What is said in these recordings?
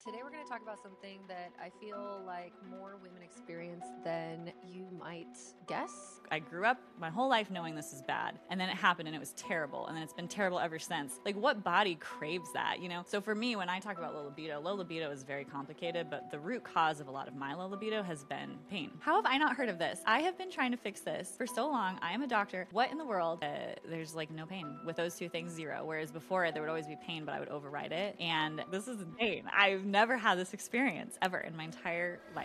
Today we're going to talk about something that I feel like more women experience than you might guess. I grew up my whole life knowing this is bad, and then it happened and it was terrible, and then it's been terrible ever since. Like, what body craves that, you know? So for me, when I talk about low libido is very complicated, but the root cause of a lot of my low libido has been pain. How have I not heard of this? I have been trying to fix this for so long. I am a doctor. What in the world? There's like no pain. With those two things, zero. Whereas before, there would always be pain, but I would override it. And this is insane. I've never had this experience ever in my entire life.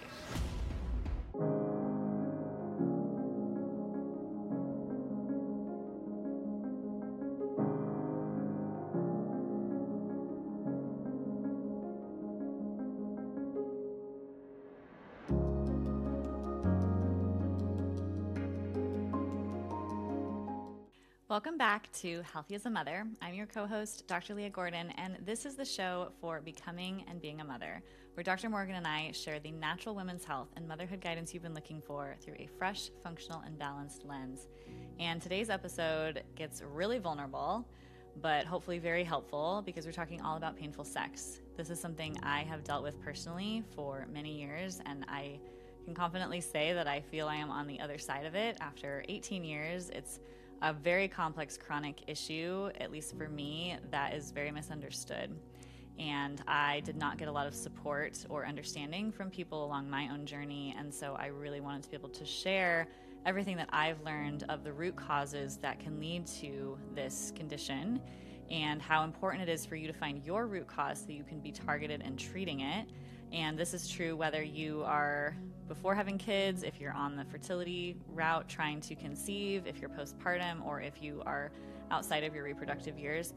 Welcome back to Healthy as a Mother. I'm your co-host, Dr. Leah Gordon, and this is the show for becoming and being a mother, where Dr. Morgan and I share the natural women's health and motherhood guidance you've been looking for through a fresh, functional, and balanced lens. And today's episode gets really vulnerable, but hopefully very helpful because we're talking all about painful sex. This is something I have dealt with personally for many years, and I can confidently say that I feel I am on the other side of it after 18 years. It's a very complex chronic issue, at least for me, that is very misunderstood. And I did not get a lot of support or understanding from people along my own journey. And so I really wanted to be able to share everything that I've learned of the root causes that can lead to this condition and how important it is for you to find your root cause so you can be targeted in treating it. And this is true whether you are before having kids, if you're on the fertility route trying to conceive, if you're postpartum, or if you are outside of your reproductive years.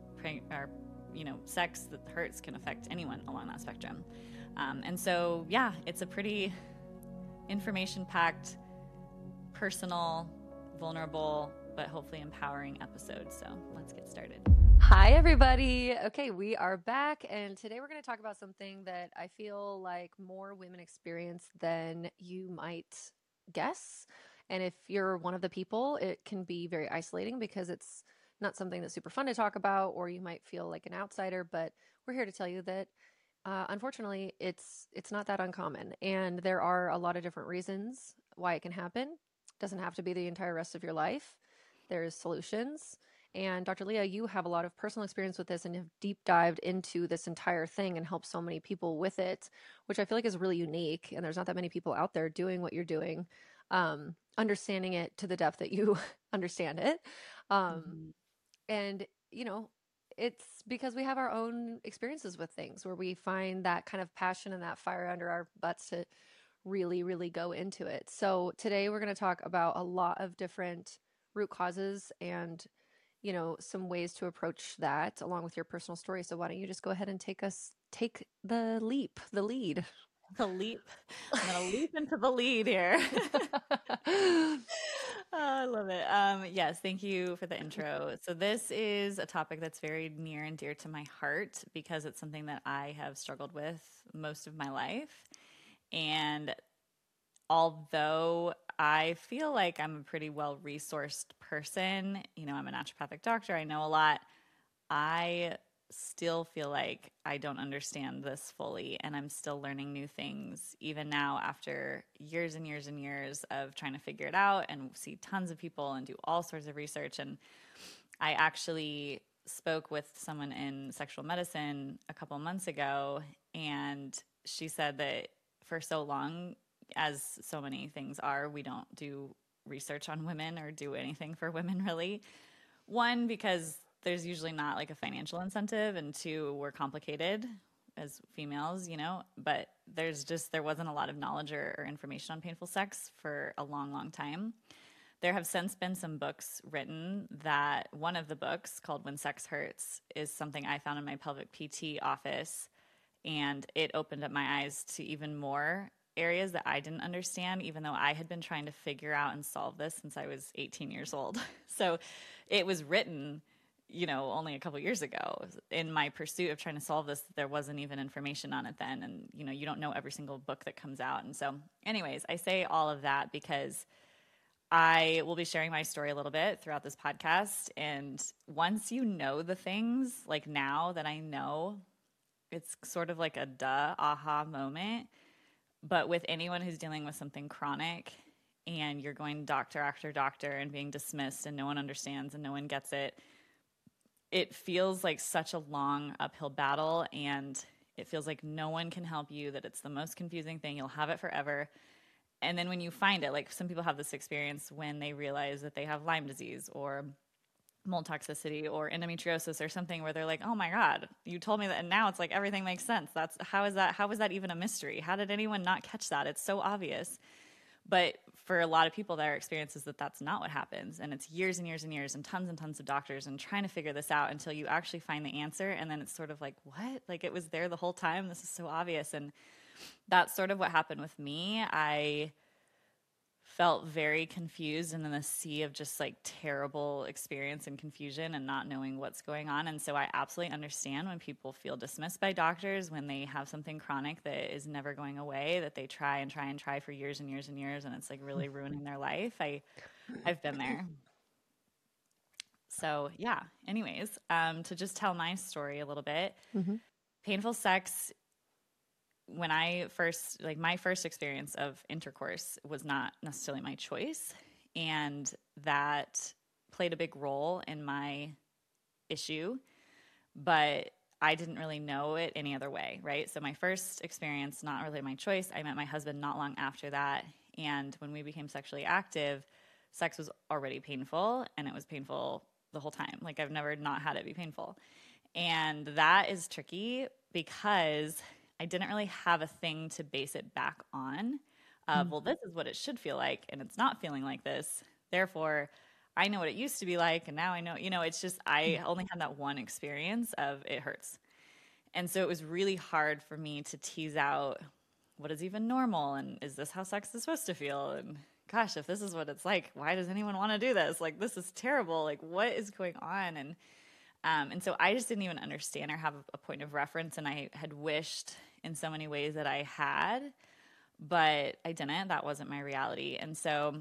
Sex that hurts can affect anyone along that spectrum. And so, yeah, it's a pretty information-packed, personal, vulnerable, but hopefully empowering episode. So let's get started. Hi, everybody. Okay, we are back, and today we're going to talk about something that I feel like more women experience than you might guess. And if you're one of the people, it can be very isolating because it's not something that's super fun to talk about, or you might feel like an outsider. But we're here to tell you that unfortunately, it's not that uncommon, and there are a lot of different reasons why it can happen. It doesn't have to be the entire rest of your life. There's solutions. And Dr. Leah, you have a lot of personal experience with this and have deep dived into this entire thing and helped so many people with it, which I feel like is really unique. And there's not that many people out there doing what you're doing, understanding it to the depth that you understand it. And, it's because we have our own experiences with things where we find that kind of passion and that fire under our butts to really, really go into it. So today we're going to talk about a lot of different root causes and some ways to approach that along with your personal story. So why don't you just go ahead and take the lead. The leap. I'm going to leap into the lead here. Oh, I love it. Yes, thank you for the intro. So this is a topic that's very near and dear to my heart because it's something that I have struggled with most of my life. And although I feel like I'm a pretty well-resourced person, I'm a naturopathic doctor, I know a lot, I still feel like I don't understand this fully, and I'm still learning new things even now after years and years and years of trying to figure it out and see tons of people and do all sorts of research. And I actually spoke with someone in sexual medicine a couple months ago, and she said that for so long, as so many things are, we don't do research on women or do anything for women really. One, because there's usually not like a financial incentive, and two, we're complicated as females, but there wasn't a lot of knowledge or information on painful sex for a long, long time. There have since been some books written. That one of the books, called When Sex Hurts, is something I found in my pelvic PT office, and it opened up my eyes to even more areas that I didn't understand, even though I had been trying to figure out and solve this since I was 18 years old. So it was written, only a couple years ago. In my pursuit of trying to solve this, there wasn't even information on it then. And, you don't know every single book that comes out. And so anyways, I say all of that because I will be sharing my story a little bit throughout this podcast. And once you know the things, like now that I know, It's sort of like a duh aha moment. But with anyone who's dealing with something chronic and you're going doctor after doctor and being dismissed and no one understands and no one gets it, it feels like such a long uphill battle, and it feels like no one can help you, that it's the most confusing thing. You'll have it forever. And then when you find it, like some people have this experience when they realize that they have Lyme disease or mold toxicity or endometriosis or something, where they're like, oh my God, you told me that. And now it's like, everything makes sense. How is that even a mystery? How did anyone not catch that? It's so obvious. But for a lot of people, their experience is that that's not what happens. And it's years and years and years and tons of doctors and trying to figure this out until you actually find the answer. And then it's sort of like, what? Like, it was there the whole time. This is so obvious. And that's sort of what happened with me. I felt very confused and in a sea of just like terrible experience and confusion and not knowing what's going on. And so I absolutely understand when people feel dismissed by doctors when they have something chronic that is never going away, that they try and try and try for years and years and years, and it's like really ruining their life. I've been there. So yeah, anyways, to just tell my story a little bit, painful sex, when I first, like my first experience of intercourse was not necessarily my choice. And that played a big role in my issue, but I didn't really know it any other way, right? So my first experience, not really my choice. I met my husband not long after that. And when we became sexually active, sex was already painful, and it was painful the whole time. Like, I've never not had it be painful. And that is tricky because I didn't really have a thing to base it back on. Well, this is what it should feel like, and it's not feeling like this. Therefore, I know what it used to be like, and now I know, it's just, I only had that one experience of it hurts. And so it was really hard for me to tease out what is even normal, and is this how sex is supposed to feel? And gosh, if this is what it's like, why does anyone want to do this? Like, this is terrible. Like, what is going on? And so I just didn't even understand or have a point of reference. And I had wished in so many ways that I had, but I didn't. That wasn't my reality. And so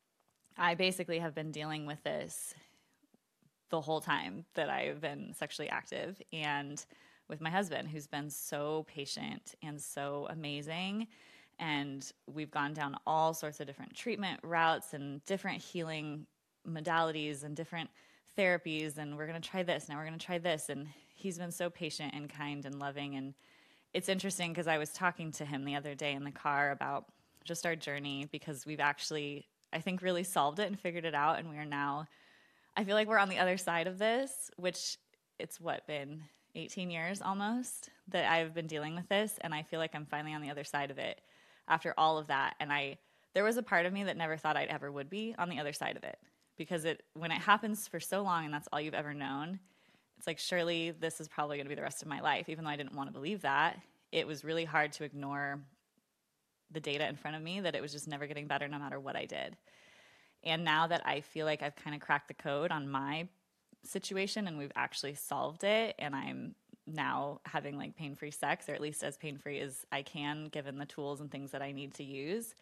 I basically have been dealing with this the whole time that I've been sexually active, and with my husband, who's been so patient and so amazing. And we've gone down all sorts of different treatment routes and different healing modalities and different therapies, and we're going to try this, now we're going to try this. And he's been so patient and kind and loving. And it's interesting because I was talking to him the other day in the car about just our journey, because we've actually, I think, really solved it and figured it out. And we are now, I feel like we're on the other side of this, which it's been 18 years almost that I've been dealing with this. And I feel like I'm finally on the other side of it after all of that. And there was a part of me that never thought I'd ever would be on the other side of it. Because when it happens for so long and that's all you've ever known, it's like, surely this is probably going to be the rest of my life. Even though I didn't want to believe that, it was really hard to ignore the data in front of me that it was just never getting better no matter what I did. And now that I feel like I've kind of cracked the code on my situation and we've actually solved it, and I'm now having like pain-free sex, or at least as pain-free as I can given the tools and things that I need to use,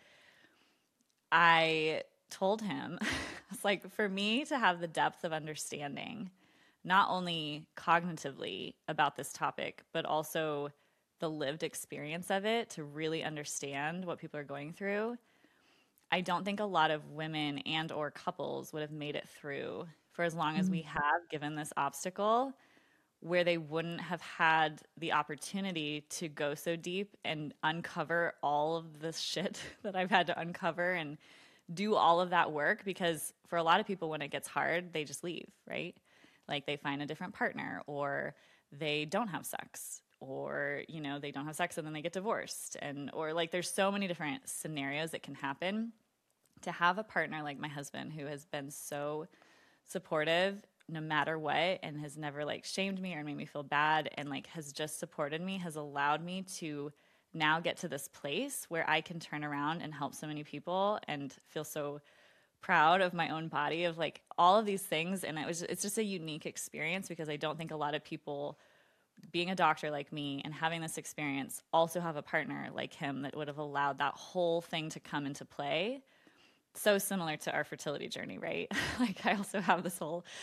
I told him, it's like, for me to have the depth of understanding, not only cognitively about this topic, but also the lived experience of it, to really understand what people are going through, I don't think a lot of women and or couples would have made it through for as long as we have, given this obstacle, where they wouldn't have had the opportunity to go so deep and uncover all of this shit that I've had to uncover and do all of that work. Because for a lot of people, when it gets hard, they just leave, right? Like, they find a different partner, or they don't have sex, or, they don't have sex and then they get divorced. Or like, there's so many different scenarios that can happen. To have a partner like my husband, who has been so supportive no matter what, and has never like shamed me or made me feel bad, and like has just supported me, has allowed me to now get to this place where I can turn around and help so many people and feel so proud of my own body, of like all of these things. And it's just a unique experience, because I don't think a lot of people, being a doctor like me and having this experience, also have a partner like him that would have allowed that whole thing to come into play. So similar to our fertility journey, right? Like, I also have this whole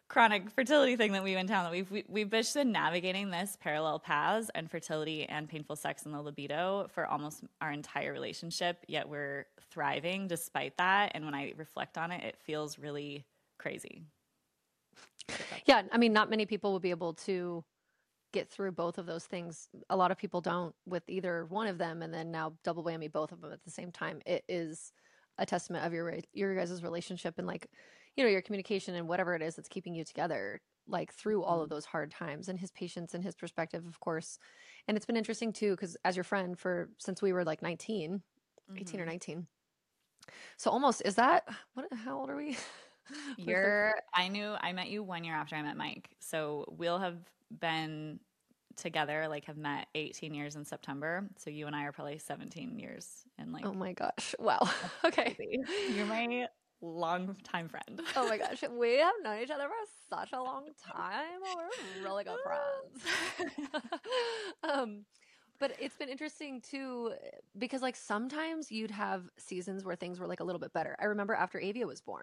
chronic fertility thing that we went down, that we've just been navigating this parallel paths and fertility and painful sex and the libido for almost our entire relationship, yet we're thriving despite that. And when I reflect on it, it feels really crazy. Yeah, I mean, not many people will be able to get through both of those things. A lot of people don't with either one of them, and then now double whammy both of them at the same time. It is a testament of your guys' relationship and like, you know, your communication and whatever it is that's keeping you together like through all of those hard times, and his patience and his perspective, of course. And it's been interesting too, because as your friend for since we were like 19, 18 or 19. So almost is that how old are we? I met you 1 year after I met Mike. So we'll have been together, like have met 18 years in September. So you and I are probably 17 years in like. Oh my gosh. Wow. Okay. You're my long-time friend. Oh my gosh. We have known each other for such a long time. We're really good friends. But it's been interesting too, because like sometimes you'd have seasons where things were like a little bit better. I remember after Avia was born,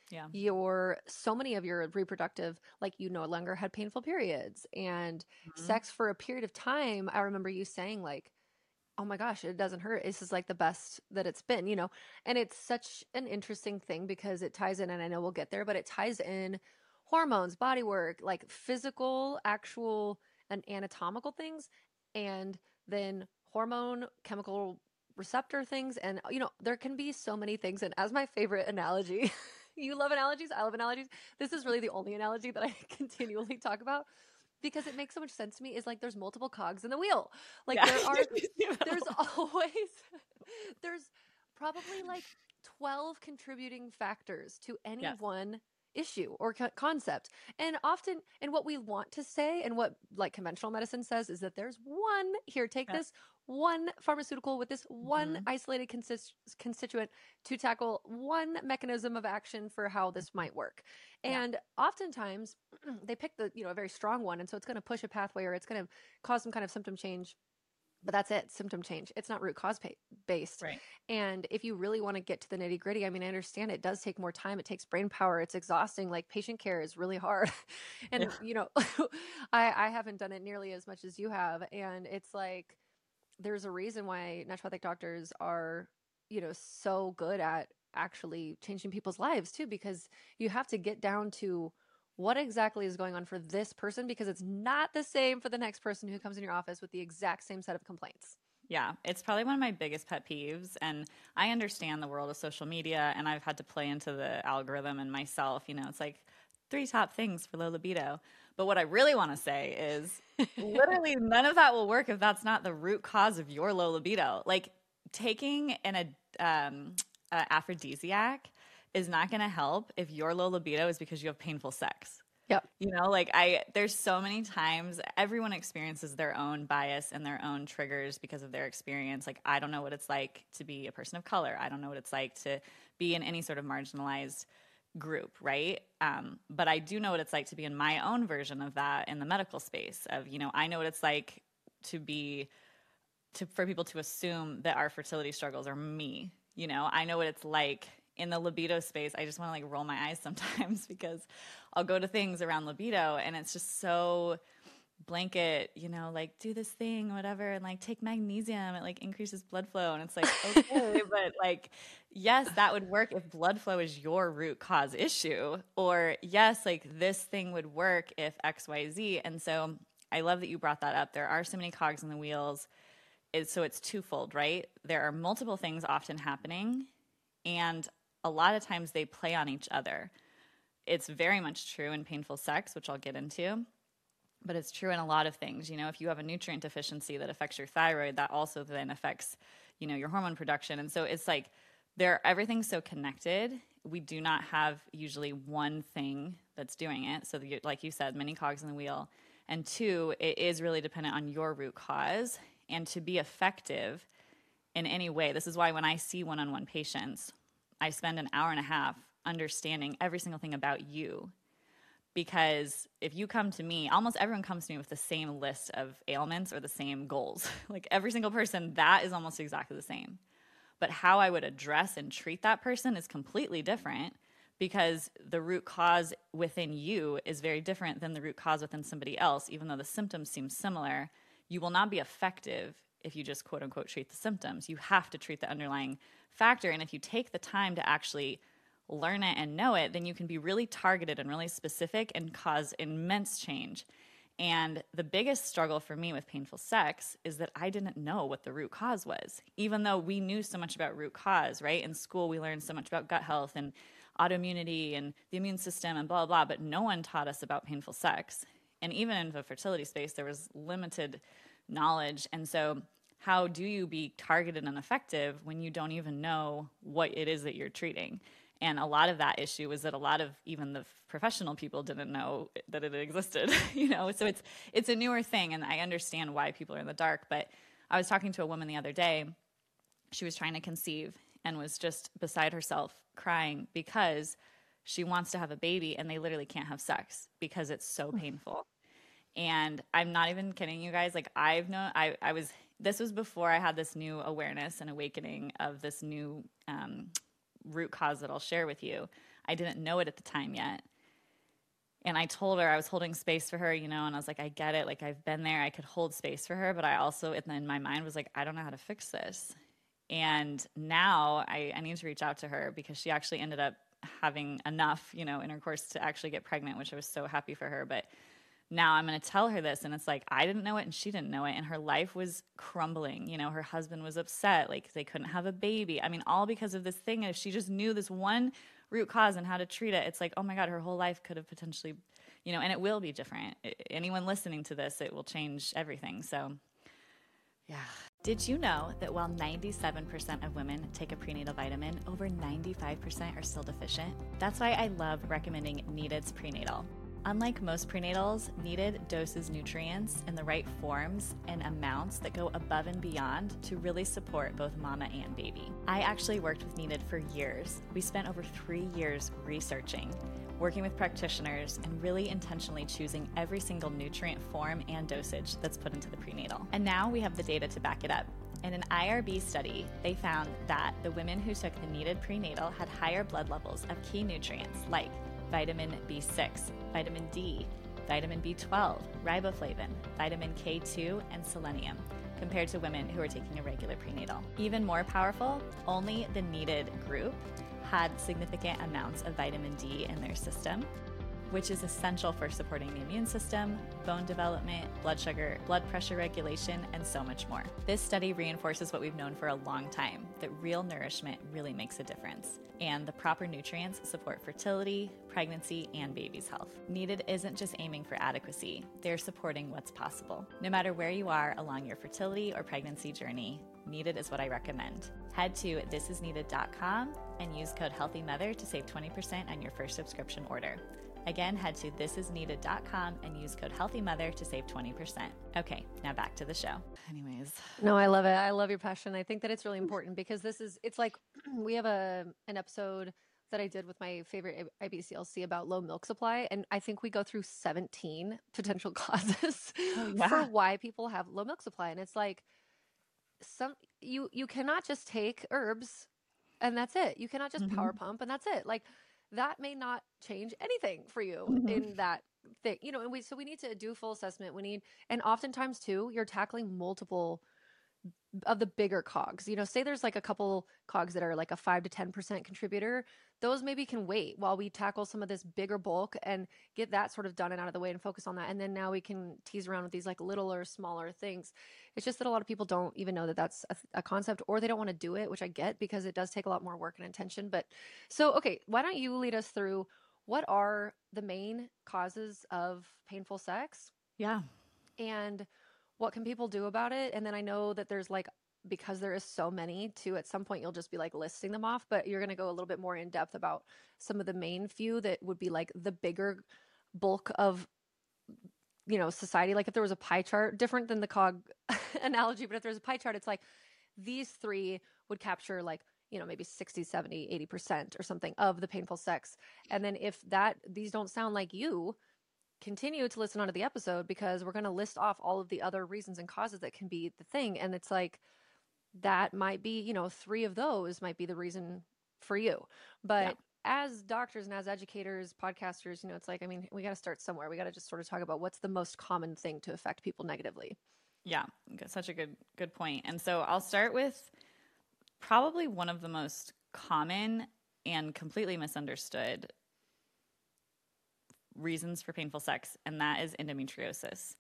so many of your reproductive, like you no longer had painful periods and sex for a period of time. I remember you saying like, oh my gosh, it doesn't hurt. This is like the best that it's been, you know? And it's such an interesting thing because it ties in, and I know we'll get there, but it ties in hormones, body work, like physical, actual, and anatomical things, and then hormone, chemical receptor things. And, you know, there can be so many things. And as my favorite analogy, you love analogies, I love analogies. This is really the only analogy that I continually talk about, because it makes so much sense to me, is like there's multiple cogs in the wheel. Like there's always, there's probably like 12 contributing factors to any one issue or concept. And often, and what we want to say and what like conventional medicine says is that there's one, here, take this one pharmaceutical with this one isolated constituent to tackle one mechanism of action for how this might work. And oftentimes they pick the, you know, a very strong one. And so it's going to push a pathway, or it's going to cause some kind of symptom change. But that's it, symptom change. It's not root cause based. Right. And if you really want to get to the nitty gritty, I mean, I understand it does take more time. It takes brain power. It's exhausting. Like patient care is really hard. And, you know, I haven't done it nearly as much as you have. And it's like, there's a reason why naturopathic doctors are, you know, so good at actually changing people's lives too, because you have to get down to what exactly is going on for this person, because it's not the same for the next person who comes in your office with the exact same set of complaints. Yeah, it's probably one of my biggest pet peeves. And I understand the world of social media, and I've had to play into the algorithm and myself. You know, it's like 3 top things for low libido. But what I really want to say is literally none of that will work if that's not the root cause of your low libido. Like taking an aphrodisiac is not going to help if your low libido is because you have painful sex. Yep. You know, like there's so many times everyone experiences their own bias and their own triggers because of their experience. Like, I don't know what it's like to be a person of color. I don't know what it's like to be in any sort of marginalized group, right? But I do know what it's like to be in my own version of that in the medical space of, you know, I know what it's like for people to assume that our fertility struggles are me. You know, I know what it's like in the libido space. I just want to like roll my eyes sometimes because I'll go to things around libido and it's just so blanket, you know, like do this thing, whatever, and like take magnesium, it like increases blood flow. And it's like, okay, but like, yes, that would work if blood flow is your root cause issue, or yes, like this thing would work if XYZ. And so I love that you brought that up. There are so many cogs in the wheels. So it's twofold, right? There are multiple things often happening, and a lot of times they play on each other. It's very much true in painful sex, which I'll get into, but it's true in a lot of things. You know, if you have a nutrient deficiency that affects your thyroid, that also then affects, you know, your hormone production. And so it's like everything's so connected. We do not have usually one thing that's doing it. So like you said, many cogs in the wheel. And 2, it is really dependent on your root cause. And to be effective in any way, this is why when I see one-on-one patients, I spend an hour and a half understanding every single thing about you. Because if you come to me, almost everyone comes to me with the same list of ailments or the same goals. Like every single person, that is almost exactly the same. But how I would address and treat that person is completely different because the root cause within you is very different than the root cause within somebody else. Even though the symptoms seem similar, you will not be effective if you just quote unquote treat the symptoms. You have to treat the underlying factor. And if you take the time to actually learn it and know it, then you can be really targeted and really specific and cause immense change. And the biggest struggle for me with painful sex is that I didn't know what the root cause was, even though we knew so much about root cause, right? In school, we learned so much about gut health and autoimmunity and the immune system and blah, blah, blah, but no one taught us about painful sex. And even in the fertility space, there was limited knowledge. And so how do you be targeted and effective when you don't even know what it is that you're treating? And a lot of that issue was that a lot of even the professional people didn't know that it existed, So it's a newer thing, and I understand why people are in the dark. But I was talking to a woman the other day. She was trying to conceive and was just beside herself crying because she wants to have a baby, and they literally can't have sex because it's so painful. And I'm not even kidding you guys. Like this was before I had this new awareness and awakening of this new root cause that I'll share with you. I didn't know it at the time yet. And I told her I was holding space for her, and I was like, I get it. Like, I've been there. I could hold space for her. But I also, in my mind, was like, I don't know how to fix this. And now I need to reach out to her because she actually ended up having enough, intercourse to actually get pregnant, which I was so happy for her. But now I'm going to tell her this. And it's like, I didn't know it and she didn't know it. And her life was crumbling. Her husband was upset. Like, they couldn't have a baby. I mean, all because of this thing. And if she just knew this one root cause and how to treat it, it's like, oh my God, her whole life could have potentially, and it will be different. Anyone listening to this, it will change everything. So yeah. Did you know that while 97% of women take a prenatal vitamin, over 95% are still deficient? That's why I love recommending Needed's Prenatal. Unlike most prenatals, Needed doses nutrients in the right forms and amounts that go above and beyond to really support both mama and baby. I actually worked with Needed for years. We spent over 3 years researching, working with practitioners, and really intentionally choosing every single nutrient form and dosage that's put into the prenatal. And now we have the data to back it up. In an IRB study, they found that the women who took the Needed Prenatal had higher blood levels of key nutrients like vitamin B6, vitamin D, vitamin B12, riboflavin, vitamin K2, and selenium, compared to women who are taking a regular prenatal. Even more powerful, only the Needed group had significant amounts of vitamin D in their system, which is essential for supporting the immune system, bone development, blood sugar, blood pressure regulation, and so much more. This study reinforces what we've known for a long time, that real nourishment really makes a difference, and the proper nutrients support fertility, pregnancy, and baby's health. Needed isn't just aiming for adequacy, they're supporting what's possible. No matter where you are along your fertility or pregnancy journey, Needed is what I recommend. Head to thisisneeded.com and use code HEALTHYMOTHER to save 20% on your first subscription order. Again, head to thisisneeded.com and use code HEALTHYMOTHER to save 20%. Okay, now back to the show. Anyways. No, I love it. I love your passion. I think that it's really important because it's like we have an episode that I did with my favorite IBCLC about low milk supply. And I think we go through 17 potential causes for why people have low milk supply. And it's like, you cannot just take herbs and that's it. You cannot just power pump and that's it. Like, that may not change anything for you in that thing, and we need to do full assessment. And oftentimes too, you're tackling multiple of the bigger cogs, say there's like a couple cogs that are like a 5 to 10% contributor. Those maybe can wait while we tackle some of this bigger bulk and get that sort of done and out of the way and focus on that. And then now we can tease around with these like littler, smaller things. It's just that a lot of people don't even know that that's a concept, or they don't want to do it, which I get because it does take a lot more work and intention. But so, okay, why don't you lead us through what are the main causes of painful sex? Yeah. And what can people do about it? And then I know that there's like, because there is so many too, at some point you'll just be like listing them off, but you're going to go a little bit more in depth about some of the main few that would be like the bigger bulk of, society. Like if there was a pie chart, different than the cog analogy, but if there's a pie chart, it's like these three would capture like, maybe 60, 70, 80% or something of the painful sex. And then if these don't sound like you, continue to listen onto the episode because we're going to list off all of the other reasons and causes that can be the thing. And it's like, that might be, 3 of those might be the reason for you. But as doctors and as educators, podcasters, it's like, I mean, we got to start somewhere. We got to just sort of talk about what's the most common thing to affect people negatively. Yeah, such a good point. And so I'll start with probably one of the most common and completely misunderstood reasons for painful sex, and that is endometriosis.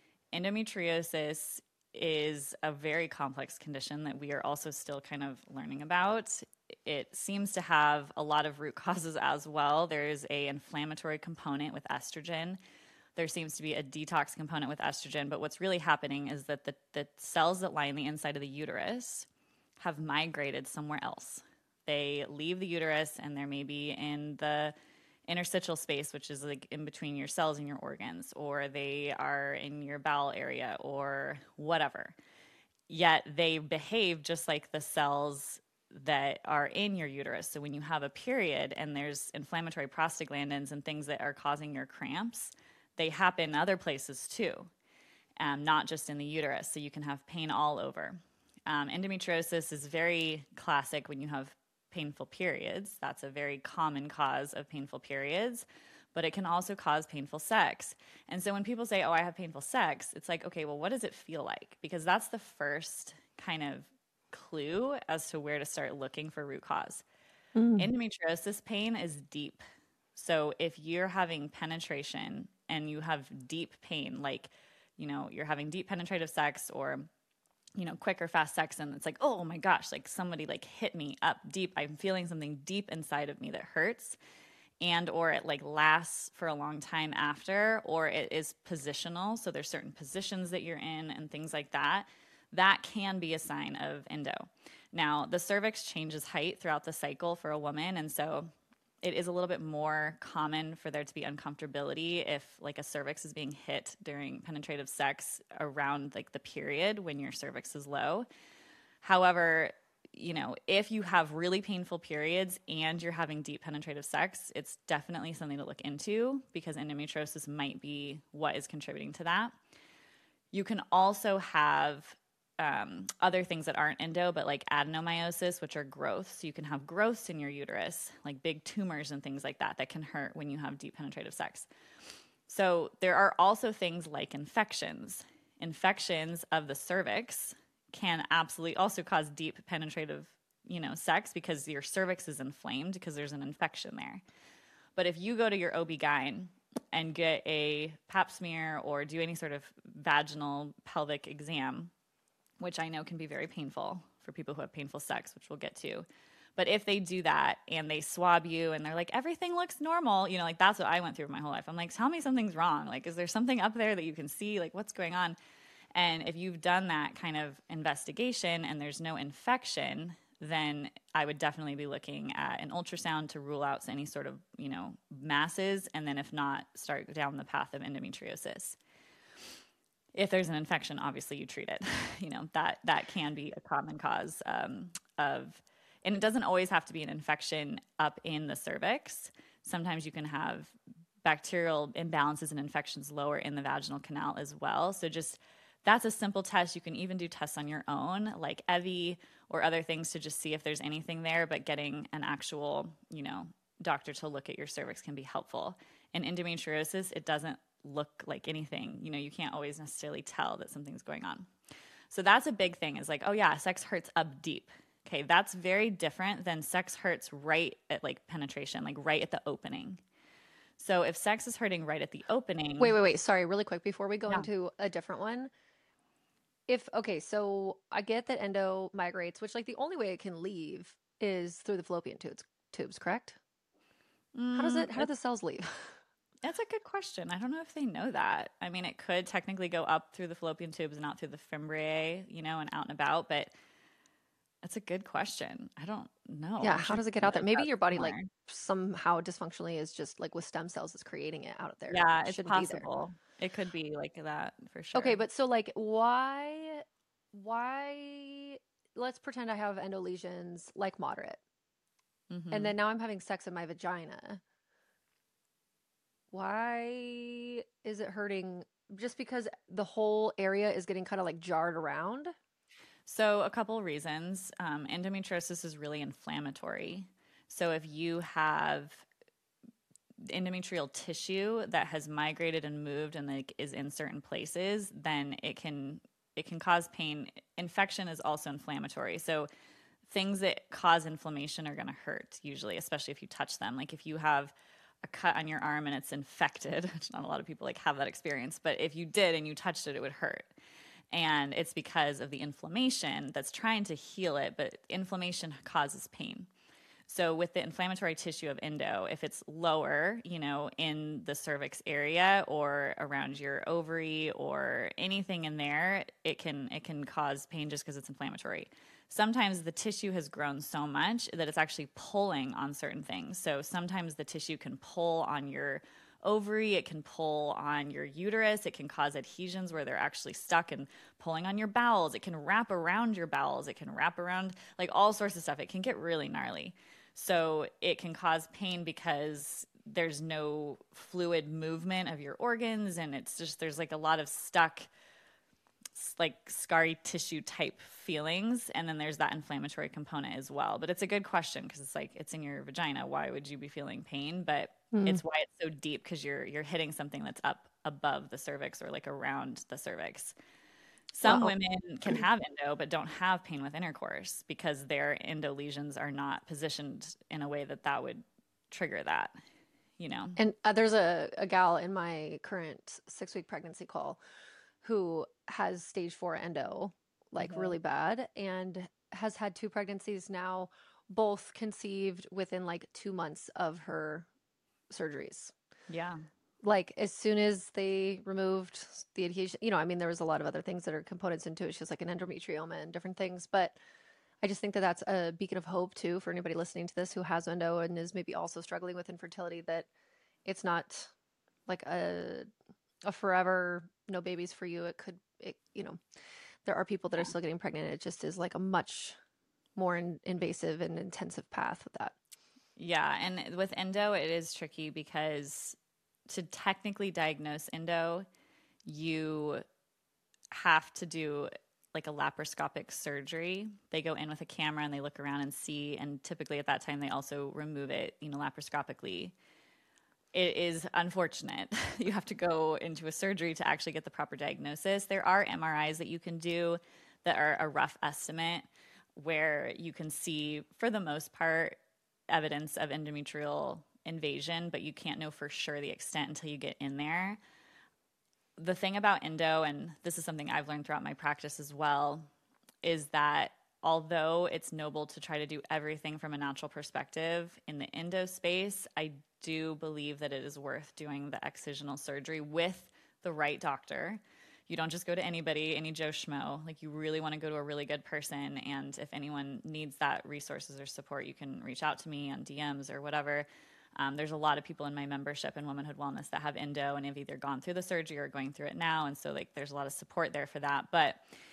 Endometriosis is a very complex condition that we are also still kind of learning about. It seems to have a lot of root causes as well. There's a inflammatory component with estrogen. There seems to be a detox component with estrogen, but what's really happening is that the cells that lie in the inside of the uterus have migrated somewhere else. They leave the uterus and they're maybe in the interstitial space, which is like in between your cells and your organs, or they are in your bowel area or whatever. Yet they behave just like the cells that are in your uterus. So when you have a period and there's inflammatory prostaglandins and things that are causing your cramps, they happen other places too, not just in the uterus. So you can have pain all over. Endometriosis is very classic when you have painful periods. That's a very common cause of painful periods, but it can also cause painful sex. And so when people say, oh, I have painful sex, it's like, okay, well, what does it feel like? Because that's the first kind of clue as to where to start looking for root cause. Endometriosis pain is deep. So if you're having penetration and you have deep pain, like, you're having deep penetrative sex or quick or fast sex, and it's like, oh my gosh, like somebody like hit me up deep. I'm feeling something deep inside of me that hurts, and or it like lasts for a long time after, or it is positional. So there's certain positions that you're in and things like that. That can be a sign of endo. Now, the cervix changes height throughout the cycle for a woman, and so it is a little bit more common for there to be uncomfortability if like a cervix is being hit during penetrative sex around like the period when your cervix is low. However, if you have really painful periods and you're having deep penetrative sex, it's definitely something to look into because endometriosis might be what is contributing to that. You can also have other things that aren't endo, but like adenomyosis, which are growths. So you can have growths in your uterus, like big tumors and things like that, that can hurt when you have deep penetrative sex. So there are also things like infections. Infections of the cervix can absolutely also cause deep penetrative, sex because your cervix is inflamed because there's an infection there. But if you go to your OB-GYN and get a pap smear or do any sort of vaginal pelvic exam, which I know can be very painful for people who have painful sex, which we'll get to. But if they do that and they swab you and they're like, everything looks normal, like that's what I went through my whole life. I'm like, tell me something's wrong. Like, is there something up there that you can see? Like, what's going on? And if you've done that kind of investigation and there's no infection, then I would definitely be looking at an ultrasound to rule out any sort of, masses. And then if not, start down the path of endometriosis. If there's an infection, obviously you treat it. That can be a common cause and it doesn't always have to be an infection up in the cervix. Sometimes you can have bacterial imbalances and infections lower in the vaginal canal as well. So that's a simple test. You can even do tests on your own, like Evie or other things to just see if there's anything there, but getting an actual, doctor to look at your cervix can be helpful. In endometriosis, it doesn't look like anything. You can't always necessarily tell that something's going on. So that's a big thing is like, oh yeah, sex hurts up deep. Okay, that's very different than sex hurts right at like penetration, like right at the opening. So if sex is hurting right at the opening. Wait. Sorry, really quick before we go Yeah. into a different one. Okay, so I get that endo migrates, which like the only way it can leave is through the fallopian tubes, correct? How do the cells leave? That's a good question. I don't know if they know that. I mean, it could technically go up through the fallopian tubes and out through the fimbriae, and out and about, but that's a good question. I don't know. Yeah, I'm how sure does it get you out there? read Maybe that your body like somewhere. somehow dysfunctionally is just like with stem cells is creating it out there. Yeah, It it's shouldn't be there. possible. It could be like that for Okay, sure. but so like why let's pretend I have endo lesions like moderate. And Hmm. then now I'm having sex in my vagina. Why is it hurting? Just because the whole area is getting kind of like jarred around? So, a couple of reasons. Endometriosis is really inflammatory. So if you have endometrial tissue that has migrated and moved and like is in certain places, then it can cause pain. Infection is also inflammatory. So things that cause inflammation are going to hurt usually, especially if you touch them. Like if you have a cut on your arm and it's infected, which not a lot of people like have that experience, but if you did and you touched it, it would hurt. And it's because of the inflammation that's trying to heal it, but inflammation causes pain. So with the inflammatory tissue of endo, if it's lower, in the cervix area or around your ovary or anything in there, it can cause pain just because it's inflammatory. Sometimes the tissue has grown so much that it's actually pulling on certain things. So sometimes the tissue can pull on your ovary, it can pull on your uterus, it can cause adhesions where they're actually stuck and pulling on your bowels, it can wrap around your bowels, it can wrap around like all sorts of stuff. It can get really gnarly. So it can cause pain because there's no fluid movement of your organs, and it's just there's like a lot of stuck like scarry tissue type feelings, and then there's that inflammatory component as well. But it's a good question because it's like it's in your vagina. Why would you be feeling pain? But it's why it's so deep, because you're hitting something that's up above the cervix or like around the cervix. Some Wow. women can have endo but don't have pain with intercourse because their endo lesions are not positioned in a way that would trigger that, you know? And there's a gal in my current 6-week pregnancy call who has stage 4 endo, like really bad, and has had 2 pregnancies now, both conceived within like 2 months of her surgeries. Yeah. Like as soon as they removed the adhesion, I mean, there was a lot of other things that are components into it. She has like an endometrioma and different things, but I just think that that's a beacon of hope too for anybody listening to this who has endo and is maybe also struggling with infertility, that it's not like a forever no babies for you. There are people that are still getting pregnant. It just is like a much more invasive and intensive path with that. Yeah. And with endo, it is tricky because to technically diagnose endo, you have to do like a laparoscopic surgery. They go in with a camera and they look around and see, and typically at that time they also remove it, laparoscopically. It is unfortunate. You have to go into a surgery to actually get the proper diagnosis. There are MRIs that you can do that are a rough estimate where you can see, for the most part, evidence of endometrial invasion, but you can't know for sure the extent until you get in there. The thing about endo, and this is something I've learned throughout my practice as well, is that although it's noble to try to do everything from a natural perspective in the endo space, I do believe that it is worth doing the excisional surgery with the right doctor. You don't just go to anybody, any Joe Schmo. Like, you really want to go to a really good person. And if anyone needs that resources or support, you can reach out to me on DMs or whatever. There's a lot of people in my membership in Womanhood Wellness that have endo and have either gone through the surgery or going through it now. And so like there's a lot of support there for that. But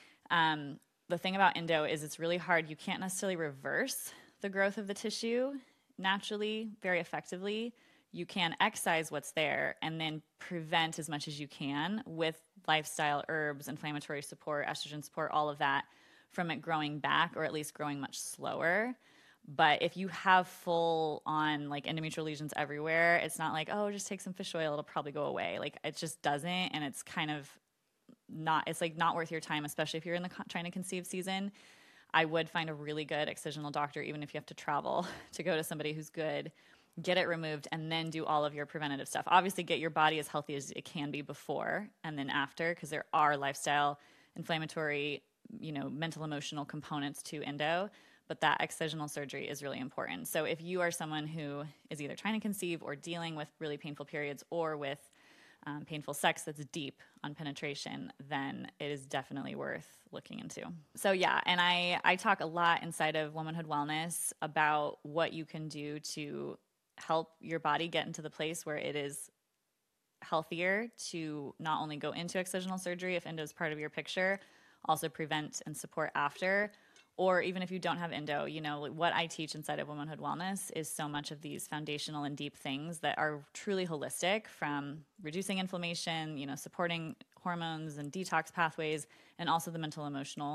the thing about endo is it's really hard. You can't necessarily reverse the growth of the tissue naturally very effectively. You can excise what's there and then prevent as much as you can with lifestyle, herbs, inflammatory support, estrogen support, all of that, from it growing back, or at least growing much slower. But if you have full on like endometrial lesions everywhere, it's not like, oh, just take some fish oil, it'll probably go away. Like, it just doesn't. And it's kind of not, it's like not worth your time, especially if you're in the trying to conceive season. I would find a really good excisional doctor, even if you have to travel, to go to somebody who's good, get it removed, and then do all of your preventative stuff. Obviously, get your body as healthy as it can be before and then after, because there are lifestyle, inflammatory, mental, emotional components to endo. But that excisional surgery is really important. So if you are someone who is either trying to conceive or dealing with really painful periods or with painful sex that's deep on penetration, then it is definitely worth looking into. So yeah, and I talk a lot inside of Womanhood Wellness about what you can do to help your body get into the place where it is healthier to not only go into excisional surgery if endo is part of your picture, also prevent and support after. Or even if you don't have endo, what I teach inside of Womanhood Wellness is so much of these foundational and deep things that are truly holistic, from reducing inflammation, supporting hormones and detox pathways, and also the mental emotional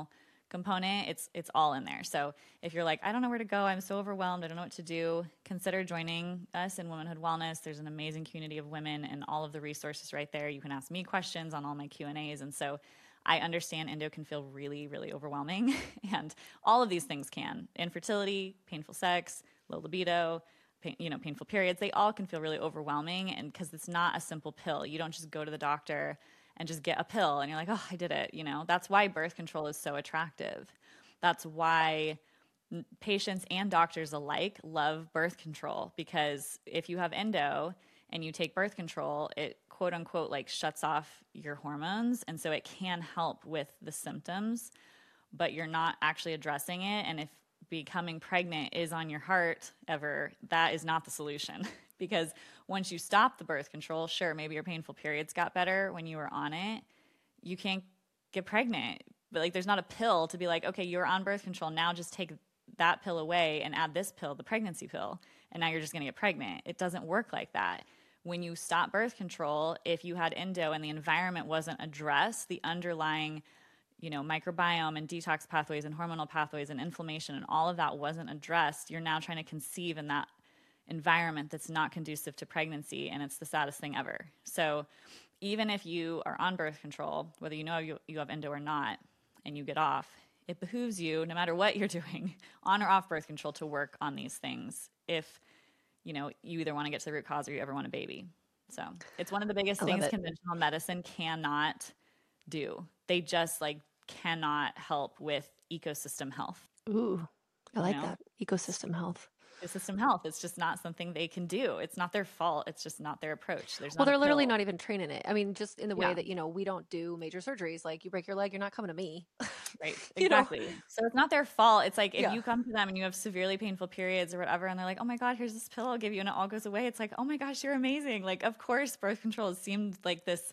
component, it's all in there. So if you're like, I don't know where to go, I'm so overwhelmed, I don't know what to do, consider joining us in Womanhood Wellness. There's an amazing community of women and all of the resources right there. You can ask me questions on all my Q&As. And so I understand endo can feel really, really overwhelming. And all of these things can. Infertility, painful sex, low libido, painful periods, they all can feel really overwhelming. And because it's not a simple pill. You don't just go to the doctor and just get a pill and you're like, oh, I did it. That's why birth control is so attractive. That's why patients and doctors alike love birth control, because if you have endo and you take birth control, it quote unquote like shuts off your hormones. And so it can help with the symptoms, but you're not actually addressing it. And if becoming pregnant is on your heart ever, that is not the solution. Because once you stop the birth control, sure, maybe your painful periods got better when you were on it. You can't get pregnant. But like, there's not a pill to be like, okay, you're on birth control. Now just take that pill away and add this pill, the pregnancy pill. And now you're just going to get pregnant. It doesn't work like that. When you stop birth control, if you had endo and the environment wasn't addressed, the underlying microbiome and detox pathways and hormonal pathways and inflammation and all of that wasn't addressed, you're now trying to conceive in that environment that's not conducive to pregnancy, and it's the saddest thing ever. So even if you are on birth control, whether you have endo or not, and you get off, it behooves you, no matter what you're doing, on or off birth control, to work on these things if you either want to get to the root cause or you ever want a baby. So it's one of the biggest things conventional medicine cannot do. They just cannot help with ecosystem health. Ooh, I like that. Ecosystem health. Ecosystem health. It's just not something they can do. It's not their fault. It's just not their approach. They're literally not even trained in it. I mean, just in the way that, we don't do major surgeries. Like, you break your leg, you're not coming to me. Right. Exactly. So it's not their fault. It's like, if you come to them and you have severely painful periods or whatever, and they're like, oh my God, here's this pill I'll give you, and it all goes away. It's like, oh my gosh, you're amazing. Like, of course, birth control has seemed like this,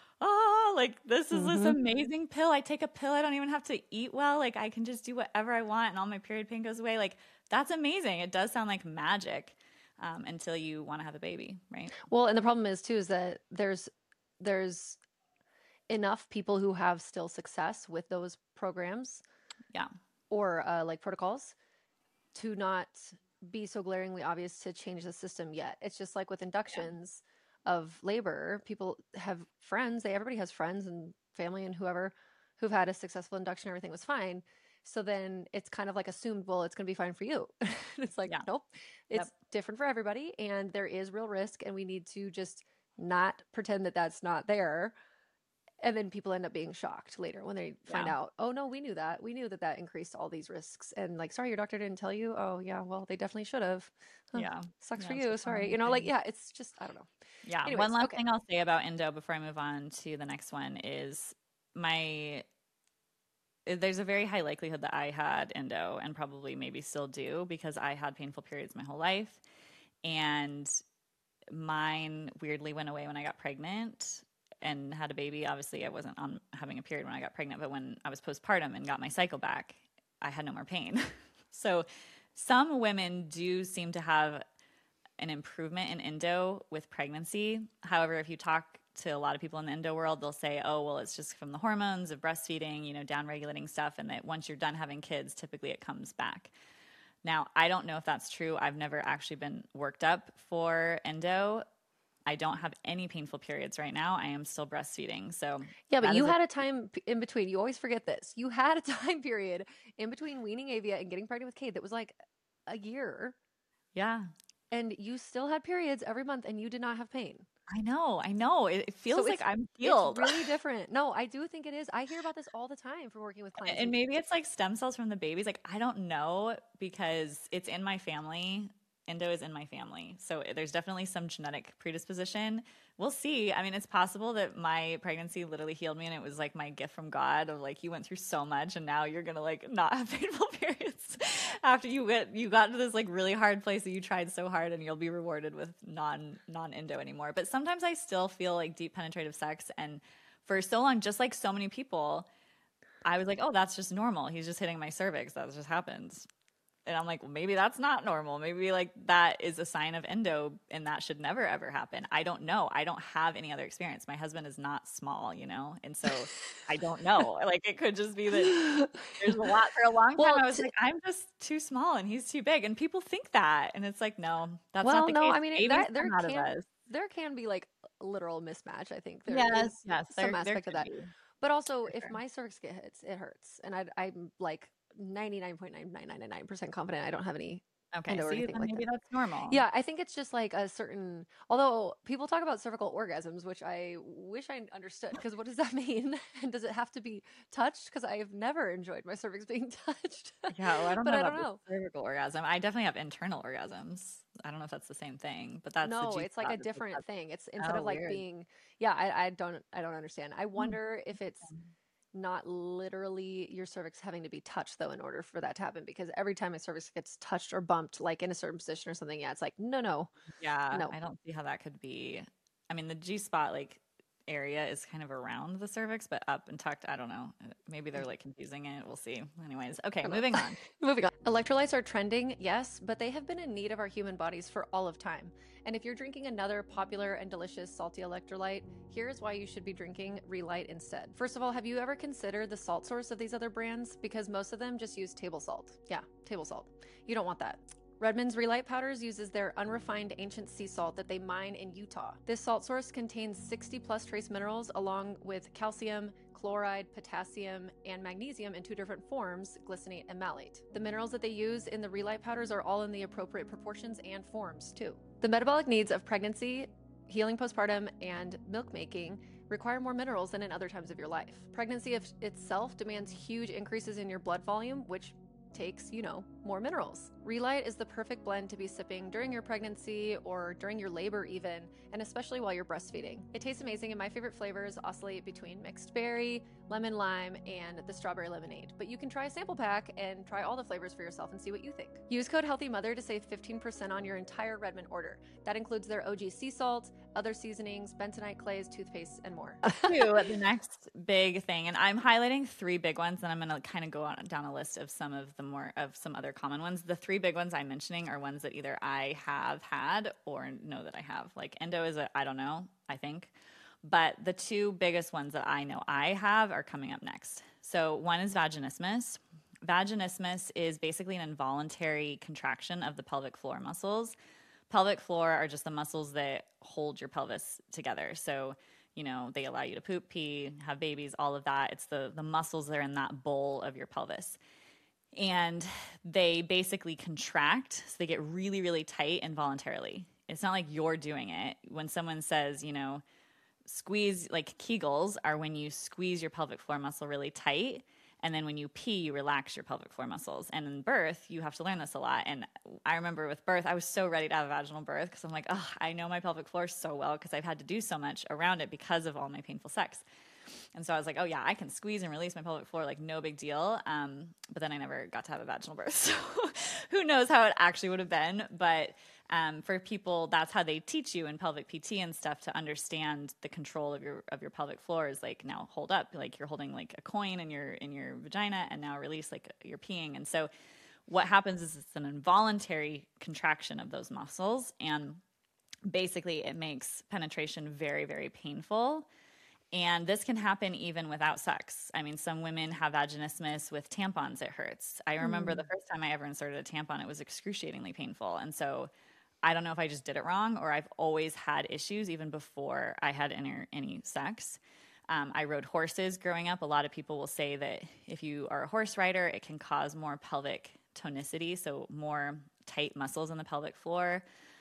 this is this amazing pill. I take a pill. I don't even have to eat well. Like, I can just do whatever I want and all my period pain goes away. Like, that's amazing. It does sound like magic until you want to have a baby, right? Well, and the problem is too, is that there's enough people who have still success with those programs. Yeah. Or like protocols to not be so glaringly obvious to change the system yet. It's just like with inductions of labor, people have friends, everybody has friends and family and whoever who've had a successful induction, everything was fine. So then it's kind of like assumed, well, it's going to be fine for you. It's like, nope, it's different for everybody. And there is real risk. And we need to just not pretend that that's not there. And then people end up being shocked later when they find out, oh no, we knew that. We knew that that increased all these risks. And like, sorry, your doctor didn't tell you. Oh yeah, well, they definitely should have. Yeah. Sucks for you. Sorry. It's just, I don't know. Yeah. Anyways, one last thing I'll say about endo before I move on to the next one is there's a very high likelihood that I had endo, and probably maybe still do, because I had painful periods my whole life. And mine weirdly went away when I got pregnant and had a baby. Obviously, I wasn't having a period when I got pregnant, but when I was postpartum and got my cycle back, I had no more pain. So some women do seem to have an improvement in endo with pregnancy. However, if you talk to a lot of people in the endo world, they'll say, oh, well, it's just from the hormones of breastfeeding, down-regulating stuff, and that once you're done having kids, typically it comes back. Now, I don't know if that's true. I've never actually been worked up for endo. I don't have any painful periods right now. I am still breastfeeding. So yeah, but you had a time in between. You always forget this. You had a time period in between weaning Avia and getting pregnant with Kate that was like a year. Yeah. And you still had periods every month and you did not have pain. I know. It feels like I'm healed. It's really different. No, I do think it is. I hear about this all the time from working with clients. And maybe it's like stem cells from the babies. Like, I don't know, because it's in my family. Endo is in my family. So there's definitely some genetic predisposition. We'll see. I mean, it's possible that my pregnancy literally healed me, and it was like my gift from God of like, you went through so much and now you're going to like not have painful periods after you got to this like really hard place that you tried so hard, and you'll be rewarded with non-endo anymore. But sometimes I still feel like deep penetrative sex. And for so long, just like so many people, I was like, oh, that's just normal. He's just hitting my cervix. That just happens. And I'm like, well, maybe that's not normal. Maybe like that is a sign of endo and that should never ever happen. I don't know. I don't have any other experience. My husband is not small, you know? And so I don't know. Like it could just be that there's a lot. For a long time Well, I was like, I'm just too small and he's too big. And people think that. And it's like, no, that's not well, the no, case. I mean Babies that come out of us. there can be like a literal mismatch. I think there Yes, is yes, some there aspect of could that. be But also, for if sure. my cervix hits, it hurts, and I'm like 99.9999% confident I don't have any Okay, endo or see, anything then like maybe that. that's normal. Yeah, I think it's just like a certain. Although people talk about cervical orgasms, which I wish I understood, because what does that mean? And does it have to be touched? Because I have never enjoyed my cervix being touched, Yeah, well, I don't but know I don't about the know. cervical orgasm. I definitely have internal orgasms. I don't know if that's the same thing, but that's the No, G it's like spot a that's like different that. thing. It's instead Oh, of like weird. being, yeah, I don't understand. I Hmm. wonder if it's not literally your cervix having to be touched though in order for that to happen, because every time my cervix gets touched or bumped like in a certain position or something, yeah, it's like no, no, Yeah, no. I don't see how that could be. I mean, the G spot like area is kind of around the cervix, but up and tucked. I don't know. Maybe they're like confusing it. We'll see. Anyways, okay, I don't moving know. on. Moving on. Electrolytes are trending, yes, but they have been in need of our human bodies for all of time. And if you're drinking another popular and delicious salty electrolyte, here's why you should be drinking Relight instead. First of all, have you ever considered the salt source of these other brands? Because most of them just use table salt. Yeah, table salt. You don't want that. Redmond's Relight Powders uses their unrefined ancient sea salt that they mine in Utah. This salt source contains 60 plus trace minerals along with calcium, chloride, potassium, and magnesium in two different forms, glycinate and malate. The minerals that they use in the Relight powders are all in the appropriate proportions and forms, too. The metabolic needs of pregnancy, healing postpartum, and milk making require more minerals than in other times of your life. Pregnancy itself demands huge increases in your blood volume, which takes, more minerals. Relight is the perfect blend to be sipping during your pregnancy or during your labor even, and especially while you're breastfeeding. It tastes amazing, and my favorite flavors oscillate between mixed berry, lemon lime, and the strawberry lemonade. But you can try a sample pack and try all the flavors for yourself and see what you think. Use code HEALTHYMOTHER to save 15% on your entire Redmond order. That includes their OG sea salt, other seasonings, bentonite clays, toothpaste, and more. The next big thing, and I'm highlighting three big ones, and I'm going to kind of go on down a list of some of the more of some other common ones. The three big ones I'm mentioning are ones that either I have had or know that I have. Like endo is I don't know, I think. But the two biggest ones that I know I have are coming up next. So one is vaginismus. Vaginismus is basically an involuntary contraction of the pelvic floor muscles. Pelvic floor are just the muscles that hold your pelvis together. So, they allow you to poop, pee, have babies, all of that. It's the muscles that are in that bowl of your pelvis. And they basically contract, so they get really, really tight involuntarily. It's not like you're doing it. When someone says, squeeze, like Kegels are when you squeeze your pelvic floor muscle really tight. And then when you pee, you relax your pelvic floor muscles. And in birth, you have to learn this a lot. And I remember with birth, I was so ready to have a vaginal birth because I'm like, oh, I know my pelvic floor so well because I've had to do so much around it because of all my painful sex. And so I was like, oh yeah, I can squeeze and release my pelvic floor, like no big deal. But then I never got to have a vaginal birth. So who knows how it actually would have been. But for people, that's how they teach you in pelvic PT and stuff to understand the control of your pelvic floor is like, now hold up, like you're holding like a coin in your vagina, and now release like you're peeing. And so what happens is it's an involuntary contraction of those muscles, and basically it makes penetration very, very painful. And this can happen even without sex. I mean, some women have vaginismus with tampons, it hurts. I remember the first time I ever inserted a tampon, it was excruciatingly painful. And so I don't know if I just did it wrong or I've always had issues even before I had any sex. I rode horses growing up. A lot of people will say that if you are a horse rider, it can cause more pelvic tonicity, so more tight muscles in the pelvic floor.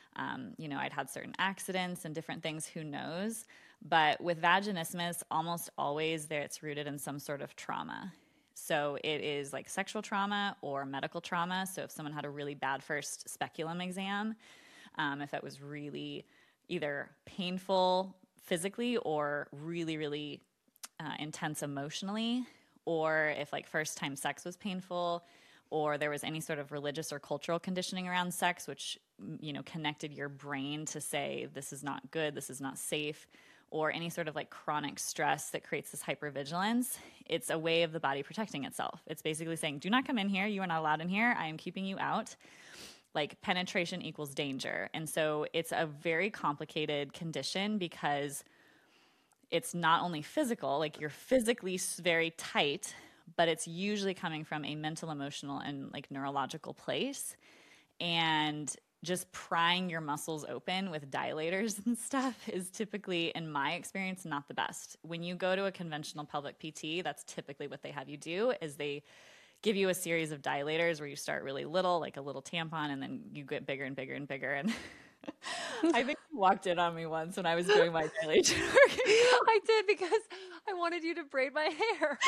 I'd had certain accidents and different things, who knows? But with vaginismus, almost always it's rooted in some sort of trauma. So it is like sexual trauma or medical trauma. So if someone had a really bad first speculum exam, if that was really either painful physically or really, really intense emotionally, or if like first time sex was painful, or there was any sort of religious or cultural conditioning around sex, which, connected your brain to say, this is not good, this is not safe, or any sort of like chronic stress that creates this hypervigilance, it's a way of the body protecting itself. It's basically saying, do not come in here. You are not allowed in here. I am keeping you out. Like penetration equals danger. And so it's a very complicated condition because it's not only physical, like you're physically very tight, but it's usually coming from a mental, emotional, and like neurological place. And just prying your muscles open with dilators and stuff is typically, in my experience, not the best. When you go to a conventional pelvic PT, that's typically what they have you do, is they give you a series of dilators where you start really little, like a little tampon, and then you get bigger and bigger and bigger. And I think you walked in on me once when I was doing my dilation work. I did, because I wanted you to braid my hair.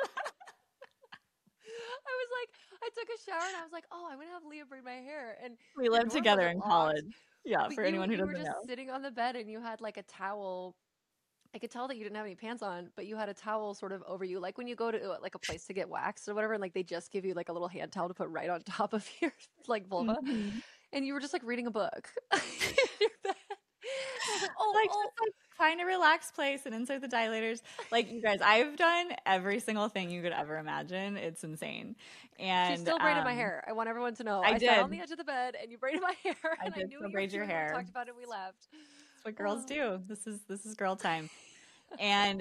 I was like, I took a shower and I was like, oh, I'm gonna have Leah braid my hair. And We lived together in college. Yeah, for anyone who doesn't know. You were just sitting on the bed and you had like a towel. I could tell that you didn't have any pants on, but you had a towel sort of over you, like when you go to like a place to get waxed or whatever, and like they just give you like a little hand towel to put right on top of your like vulva, and you were just like reading a book. Like find a relaxed place and insert the dilators. Like, you guys, I've done every single thing you could ever imagine. It's insane. And she still braided my hair. I want everyone to know. I sat on the edge of the bed and you braided my hair. And I knew you braid your hair. We talked about it. We left. That's what girls do. This is girl time. And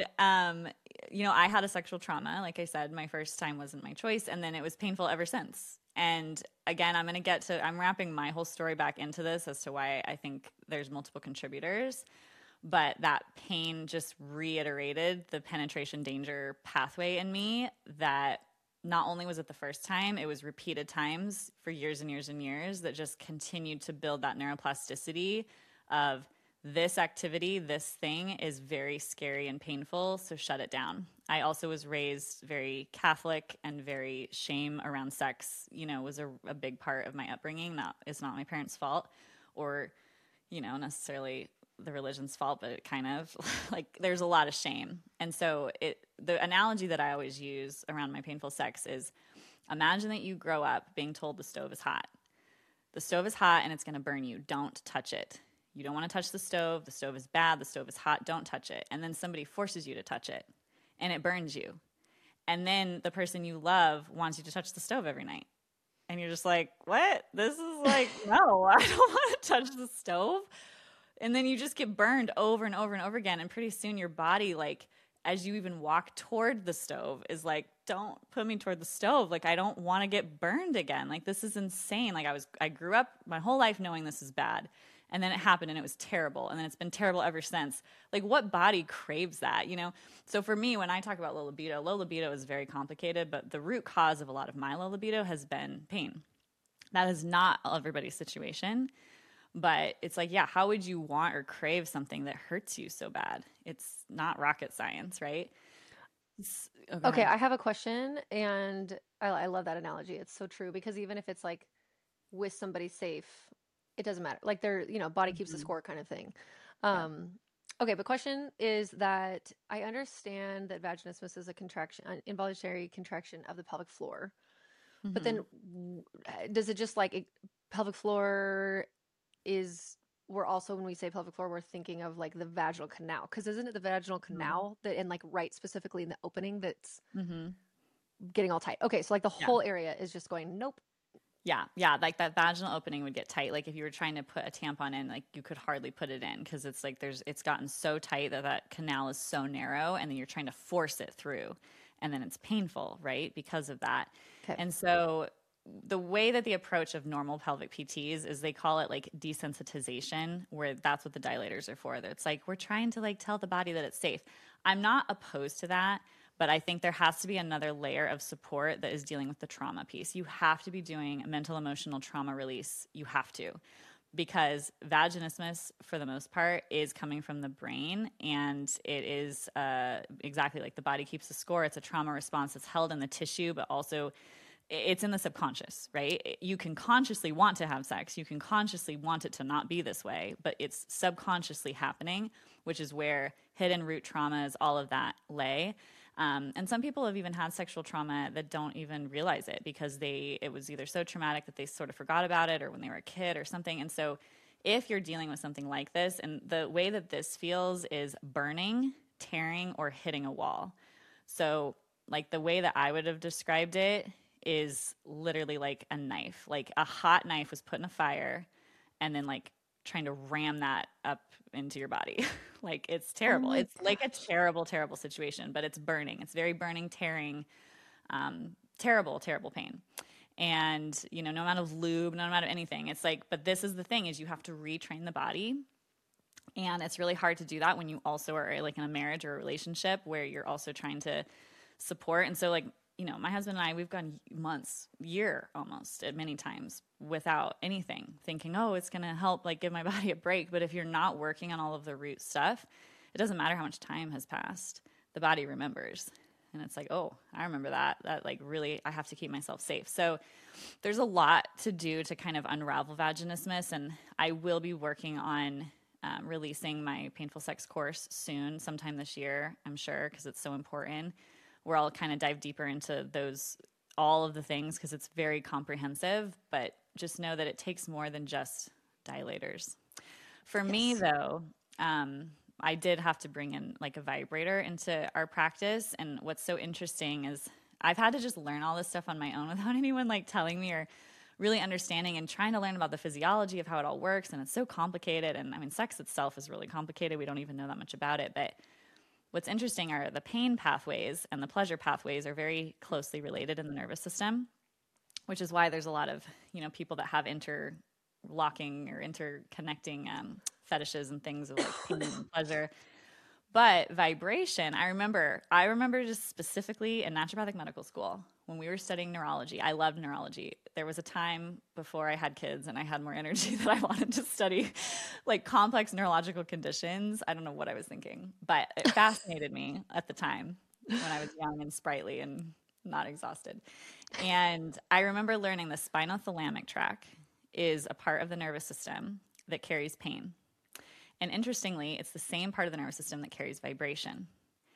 you know, I had a sexual trauma. Like I said, my first time wasn't my choice, and then it was painful ever since. And again, I'm wrapping my whole story back into this as to why I think there's multiple contributors. But that pain just reiterated the penetration danger pathway in me, that not only was it the first time, it was repeated times for years and years and years that just continued to build that neuroplasticity of this activity, this thing is very scary and painful, so shut it down. I also was raised very Catholic, and very shame around sex, you know, was a big part of my upbringing. It's not my parents' fault, or, you know, necessarily the religion's fault, but it kind of like there's a lot of shame. And so the analogy that I always use around my painful sex is, imagine that you grow up being told the stove is hot. The stove is hot and it's going to burn you. Don't touch it. You don't want to touch the stove. The stove is bad. The stove is hot. Don't touch it. And then somebody forces you to touch it and it burns you. And then the person you love wants you to touch the stove every night. And you're just like, what? This is like, no, I don't want to touch the stove. And then you just get burned over and over and over again. And pretty soon your body, like, as you even walk toward the stove, is like, don't put me toward the stove. Like, I don't want to get burned again. Like, this is insane. Like, I grew up my whole life knowing this is bad. And then it happened and it was terrible. And then it's been terrible ever since. Like, what body craves that, you know? So for me, when I talk about low libido is very complicated, but the root cause of a lot of my low libido has been pain. That is not everybody's situation. But it's like, yeah, how would you want or crave something that hurts you so bad? It's not rocket science, right? Okay, I have a question, and I love that analogy. It's so true, because even if it's like with somebody safe, it doesn't matter. Like, they're, you know, body keeps the score kind of thing. Okay, the question is that I understand that vaginismus is an involuntary contraction of the pelvic floor. But then does it just like pelvic floor we're also, when we say pelvic floor, we're thinking of like the vaginal canal, because isn't it the vaginal canal that, and like right specifically in the opening, that's getting all tight? Okay, so like the whole area is just going, nope. Yeah, like that vaginal opening would get tight. Like if you were trying to put a tampon in, like you could hardly put it in, because it's like it's gotten so tight that canal is so narrow, and then you're trying to force it through, and then it's painful, right, because of that. Okay. And so the way that the approach of normal pelvic PTs is, they call it like desensitization, where that's what the dilators are for. It's like, we're trying to like tell the body that it's safe. I'm not opposed to that, but I think there has to be another layer of support that is dealing with the trauma piece. You have to be doing mental, emotional trauma release. You have to, because vaginismus, for the most part, is coming from the brain, and it is exactly like the body keeps the score. It's a trauma response that's held in the tissue, but also it's in the subconscious, right? You can consciously want to have sex. You can consciously want it to not be this way, but it's subconsciously happening, which is where hidden root traumas, all of that lay. And some people have even had sexual trauma that don't even realize it, because it was either so traumatic that they sort of forgot about it, or when they were a kid or something. And so if you're dealing with something like this, and the way that this feels is burning, tearing, or hitting a wall. So, like the way that I would have described it is literally like a knife. Like a hot knife was put in a fire and then like trying to ram that up into your body. Like it's Oh terrible. my It's like a gosh. terrible, terrible situation, but it's burning. It's very burning, tearing, terrible, terrible pain. And, you know, no amount of lube, no amount of anything. It's like, but this is the thing is you have to retrain the body. And it's really hard to do that when you also are like in a marriage or a relationship where you're also trying to support. And so like, you know, my husband and I, we've gone months, year almost at many times without anything, thinking, oh, it's going to help like give my body a break. But if you're not working on all of the root stuff, it doesn't matter how much time has passed. The body remembers. And it's like, oh, I remember that. That like really, I have to keep myself safe. So there's a lot to do to kind of unravel vaginismus. And I will be working on releasing my painful sex course soon, sometime this year, I'm sure, because it's so important. Where I'll kind of dive deeper into those, all of the things, because it's very comprehensive. But just know that it takes more than just dilators. For me, Yes. though, I did have to bring in like a vibrator into our practice. And what's so interesting is I've had to just learn all this stuff on my own without anyone like telling me or really understanding and trying to learn about the physiology of how it all works. And it's so complicated. And I mean, sex itself is really complicated. We don't even know that much about it. But what's interesting are the pain pathways and the pleasure pathways are very closely related in the nervous system, which is why there's a lot of, you know, people that have interlocking or interconnecting fetishes and things of like pain and pleasure. But vibration, I remember just specifically in naturopathic medical school when we were studying neurology. I loved neurology. There was a time before I had kids and I had more energy that I wanted to study like complex neurological conditions. I don't know what I was thinking, but it fascinated me at the time when I was young and sprightly and not exhausted. And I remember learning the spinothalamic tract is a part of the nervous system that carries pain. And interestingly, it's the same part of the nervous system that carries vibration.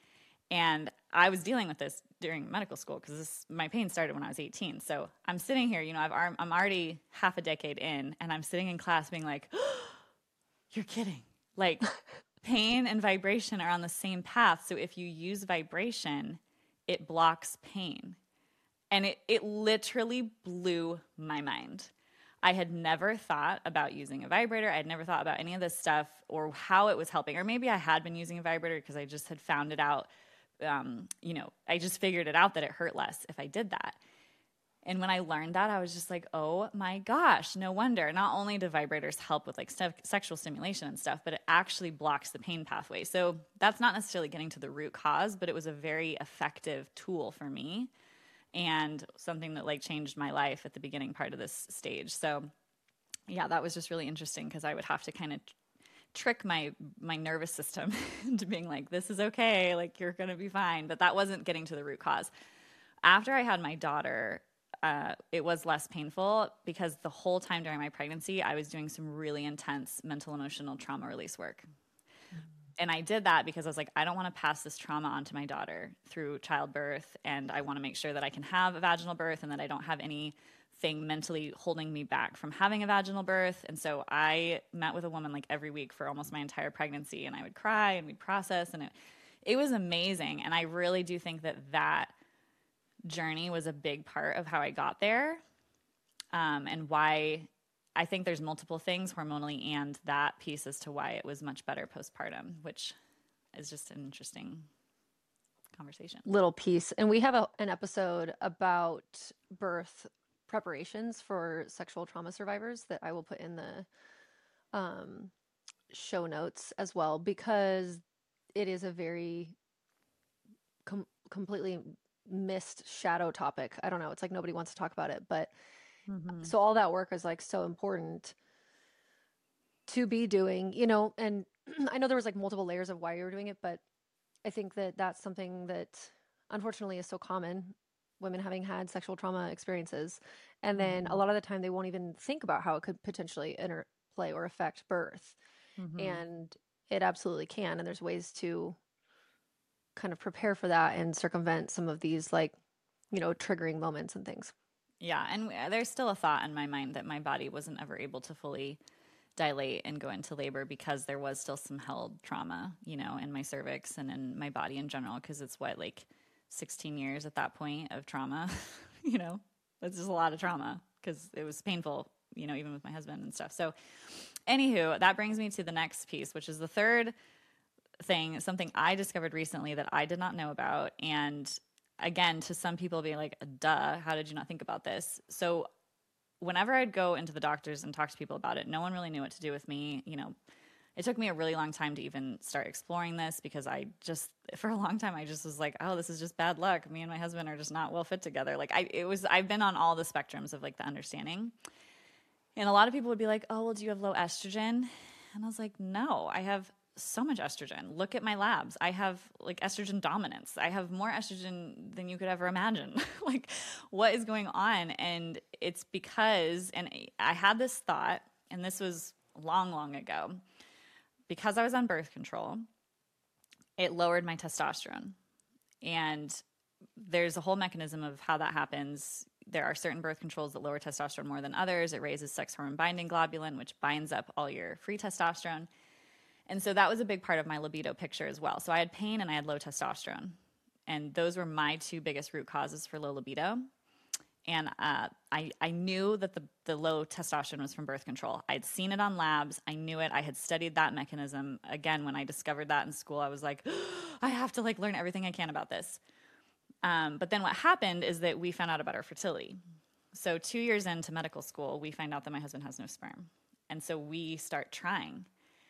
And I was dealing with this during medical school because my pain started when I was 18. So I'm sitting here, you know, I'm already half a decade in, and I'm sitting in class being like, oh, you're kidding. Like pain and vibration are on the same path. So if you use vibration, it blocks pain. And it literally blew my mind. I had never thought about using a vibrator. I had never thought about any of this stuff or how it was helping. Or maybe I had been using a vibrator because I just had found it out. You know, I just figured it out that it hurt less if I did that. And when I learned that, I was just like, oh my gosh, no wonder. Not only do vibrators help with like sexual stimulation and stuff, but it actually blocks the pain pathway. So that's not necessarily getting to the root cause, but it was a very effective tool for me and something that like changed my life at the beginning part of this stage. So yeah, that was just really interesting because I would have to kind of trick my nervous system into being like, this is okay, like you're gonna be fine. But that wasn't getting to the root cause. After I had my daughter, it was less painful because the whole time during my pregnancy, I was doing some really intense mental emotional trauma release work. And I did that because I was like, I don't want to pass this trauma on to my daughter through childbirth. And I want to make sure that I can have a vaginal birth and that I don't have anything mentally holding me back from having a vaginal birth. And so I met with a woman like every week for almost my entire pregnancy. And I would cry and we'd process. And it was amazing. And I really do think that journey was a big part of how I got there, and why I think there's multiple things hormonally and that piece as to why it was much better postpartum, which is just an interesting conversation. Little piece. And we have an episode about birth preparations for sexual trauma survivors that I will put in the um, show notes as well, because it is a very completely missed shadow topic. I don't know. It's like nobody wants to talk about it, but so all that work is like so important to be doing, you know, and I know there was like multiple layers of why you were doing it, but I think that that's something that unfortunately is so common, women having had sexual trauma experiences. And then a lot of the time they won't even think about how it could potentially interplay or affect birth. Mm-hmm. And it absolutely can. And there's ways to kind of prepare for that and circumvent some of these like, you know, triggering moments and things. Yeah, and there's still a thought in my mind that my body wasn't ever able to fully dilate and go into labor because there was still some held trauma, in my cervix and in my body in general, because it's like 16 years at that point of trauma. That's just a lot of trauma because it was painful, even with my husband and stuff. So anywho, that brings me to the next piece, which is the third thing, something I discovered recently that I did not know about. And again, to some people being like, duh, how did you not think about this? So whenever I'd go into the doctors and talk to people about it, no one really knew what to do with me. It took me a really long time to even start exploring this because for a long time, I just was like, oh, this is just bad luck. Me and my husband are just not well fit together. Like I've been on all the spectrums of like the understanding. And a lot of people would be like, oh, well, do you have low estrogen? And I was like, no, I have so much estrogen. Look at my labs. I have like estrogen dominance. I have more estrogen than you could ever imagine. Like, what is going on? And it's because, and I had this thought, and this was long, long ago, because I was on birth control, it lowered my testosterone. And there's a whole mechanism of how that happens. There are certain birth controls that lower testosterone more than others. It raises sex hormone binding globulin, which binds up all your free testosterone. And so that was a big part of my libido picture as well. So I had pain and I had low testosterone. And those were my two biggest root causes for low libido. And I knew that the low testosterone was from birth control. I'd seen it on labs. I knew it. I had studied that mechanism. Again, when I discovered that in school, I was like, I have to learn everything I can about this. But then what happened is that we found out about our fertility. So 2 years into medical school, we find out that my husband has no sperm. And so we start trying.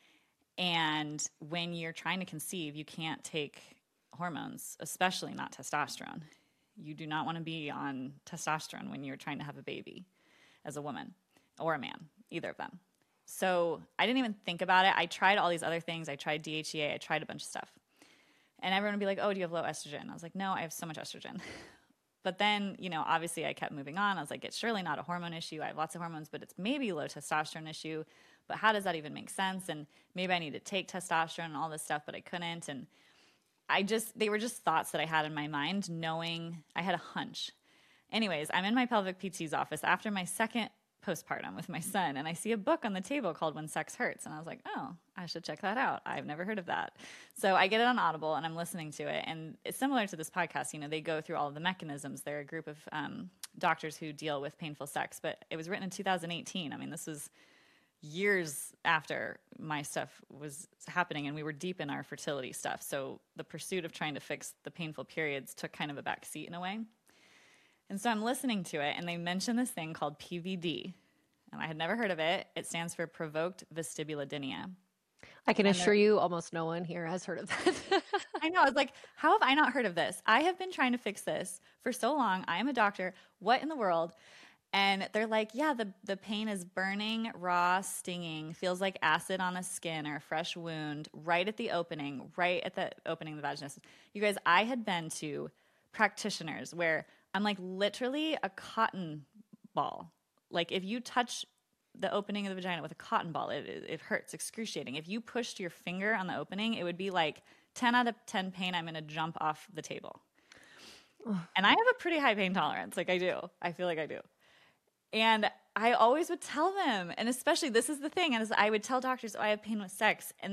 And when you're trying to conceive, you can't take hormones, especially not testosterone. You do not want to be on testosterone when you're trying to have a baby as a woman or a man, either of them. So I didn't even think about it. I tried all these other things. I tried DHEA. I tried a bunch of stuff. And everyone would be like, oh, do you have low estrogen? I was like, no, I have so much estrogen. But then, obviously I kept moving on. I was like, it's surely not a hormone issue. I have lots of hormones, but it's maybe a low testosterone issue. But how does that even make sense? And maybe I need to take testosterone and all this stuff, but I couldn't. And they were just thoughts that I had in my mind, knowing I had a hunch. Anyways, I'm in my pelvic PT's office after my second postpartum with my son, and I see a book on the table called When Sex Hurts. And I was like, oh, I should check that out. I've never heard of that. So I get it on Audible and I'm listening to it. And it's similar to this podcast. They go through all of the mechanisms. They're a group of doctors who deal with painful sex, but it was written in 2018. I mean, this was years after my stuff was happening and we were deep in our fertility stuff. So the pursuit of trying to fix the painful periods took kind of a back seat in a way. And so I'm listening to it and they mention this thing called PVD. And I had never heard of it. It stands for provoked vestibulodynia. I can assure you almost no one here has heard of that. I know. I was like, how have I not heard of this? I have been trying to fix this for so long. I am a doctor. What in the world? And they're like, yeah, the pain is burning, raw, stinging, feels like acid on the skin or a fresh wound right at the opening of the vaginas. You guys, I had been to practitioners where I'm like literally a cotton ball. Like if you touch the opening of the vagina with a cotton ball, it hurts, excruciating. If you pushed your finger on the opening, it would be like 10 out of 10 pain. I'm going to jump off the table. And I have a pretty high pain tolerance. Like I do. I feel like I do. And I always would tell them, and especially this is the thing, as I would tell doctors, oh, I have pain with sex. And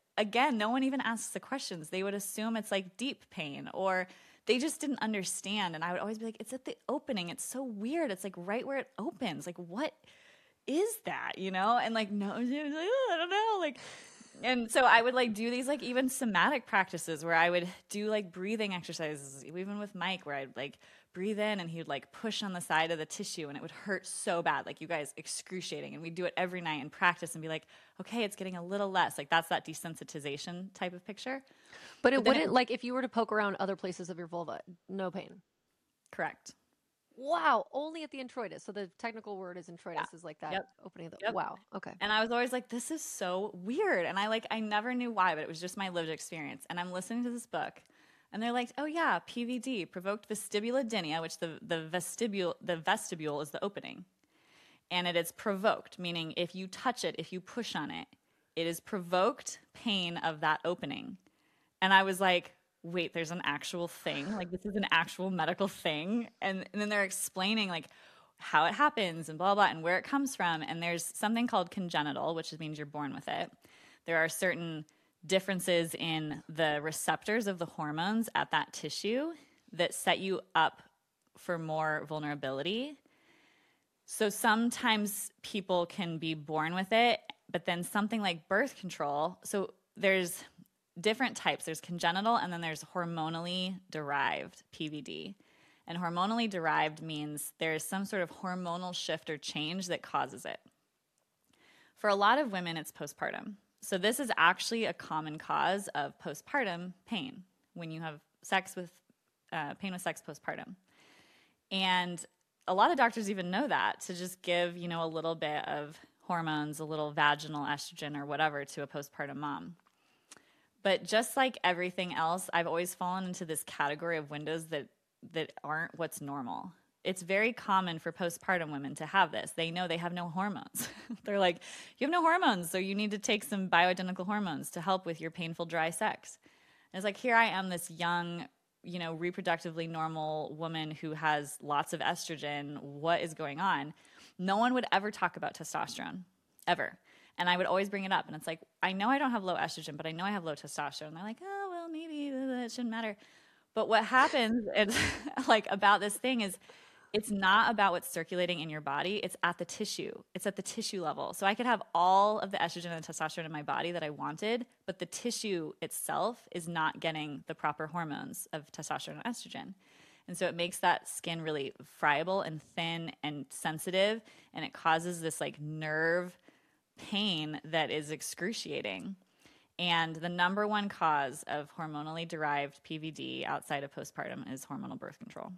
no one even asks the questions. They would assume it's like deep pain or they just didn't understand. And I would always be like, it's at the opening. It's so weird. It's like right where it opens. Like, what is that? And like, no, I don't know. Like, and so I would like do these like even somatic practices where I would do like breathing exercises, even with Mike, where I'd like breathe in and he would like push on the side of the tissue and it would hurt so bad, like you guys, excruciating. And we'd do it every night and practice and be like, okay, it's getting a little less. Like that's that desensitization type of picture. But it wouldn't, like if you were to poke around other places of your vulva, no pain. Correct. Wow, only at the introitus. So the technical word is introitus, is like that opening of the, wow, okay. And I was always like, this is so weird. And I never knew why, but it was just my lived experience. And I'm listening to this book and they're like, oh yeah, PVD, provoked vestibulodynia, which the vestibule is the opening. And it is provoked, meaning if you touch it, if you push on it, it is provoked pain of that opening. And I was like, wait, there's an actual thing? Like this is an actual medical thing? And then they're explaining like, how it happens and blah, blah, and where it comes from. And there's something called congenital, which means you're born with it. There are certain differences in the receptors of the hormones at that tissue that set you up for more vulnerability. So sometimes people can be born with it, but then something like birth control. So there's different types. There's congenital, and then there's hormonally derived PVD. And hormonally derived means there's some sort of hormonal shift or change that causes it. For a lot of women, it's postpartum. So this is actually a common cause of postpartum pain when you have sex with pain with sex postpartum. And a lot of doctors even know that, to just give, a little bit of hormones, a little vaginal estrogen or whatever to a postpartum mom. But just like everything else, I've always fallen into this category of windows that aren't what's normal. It's very common for postpartum women to have this. They know they have no hormones. They're like, you have no hormones, so you need to take some bioidentical hormones to help with your painful dry sex. And it's like, here I am, this young, reproductively normal woman who has lots of estrogen. What is going on? No one would ever talk about testosterone, ever. And I would always bring it up. And it's like, I know I don't have low estrogen, but I know I have low testosterone. And they're like, oh, well, maybe it shouldn't matter. But what happens is, like, about this thing is, it's not about what's circulating in your body. It's at the tissue. It's at the tissue level. So I could have all of the estrogen and testosterone in my body that I wanted, but the tissue itself is not getting the proper hormones of testosterone and estrogen. And so it makes that skin really friable and thin and sensitive, and it causes this like nerve pain that is excruciating. And the number one cause of hormonally derived PVD outside of postpartum is hormonal birth control.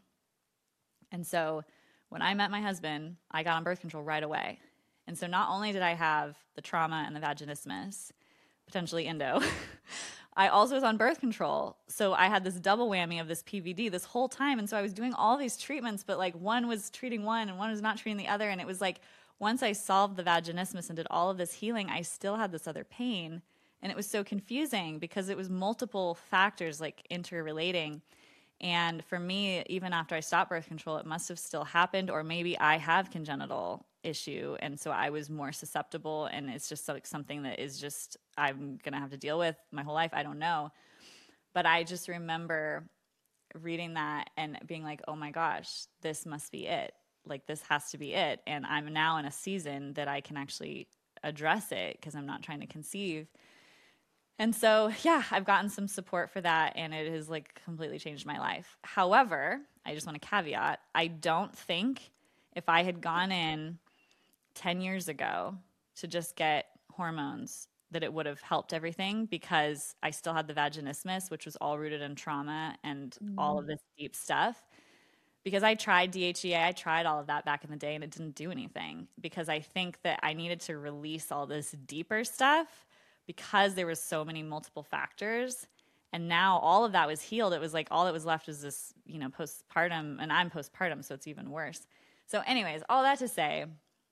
And so when I met my husband, I got on birth control right away. And so not only did I have the trauma and the vaginismus, potentially endo, I also was on birth control. So I had this double whammy of this PVD this whole time. And so I was doing all these treatments, but like one was treating one and one was not treating the other. And it was like, once I solved the vaginismus and did all of this healing, I still had this other pain. And it was so confusing because it was multiple factors like interrelating. And for me, even after I stopped birth control, it must have still happened, or maybe I have congenital issue. And so I was more susceptible, and it's just like something that is just, I'm going to have to deal with my whole life. I don't know. But I just remember reading that and being like, oh my gosh, this must be it. Like, this has to be it. And I'm now in a season that I can actually address it because I'm not trying to conceive. And so, yeah, I've gotten some support for that, and it has like completely changed my life. However, I just want to caveat, I don't think if I had gone in 10 years ago to just get hormones that it would have helped everything, because I still had the vaginismus, which was all rooted in trauma and all of this deep stuff. Because I tried DHEA, I tried all of that back in the day, and it didn't do anything, because I think that I needed to release all this deeper stuff because there was so many multiple factors. And now all of that was healed. It was like all that was left was this, postpartum, and I'm postpartum, so it's even worse. So anyways, all that to say,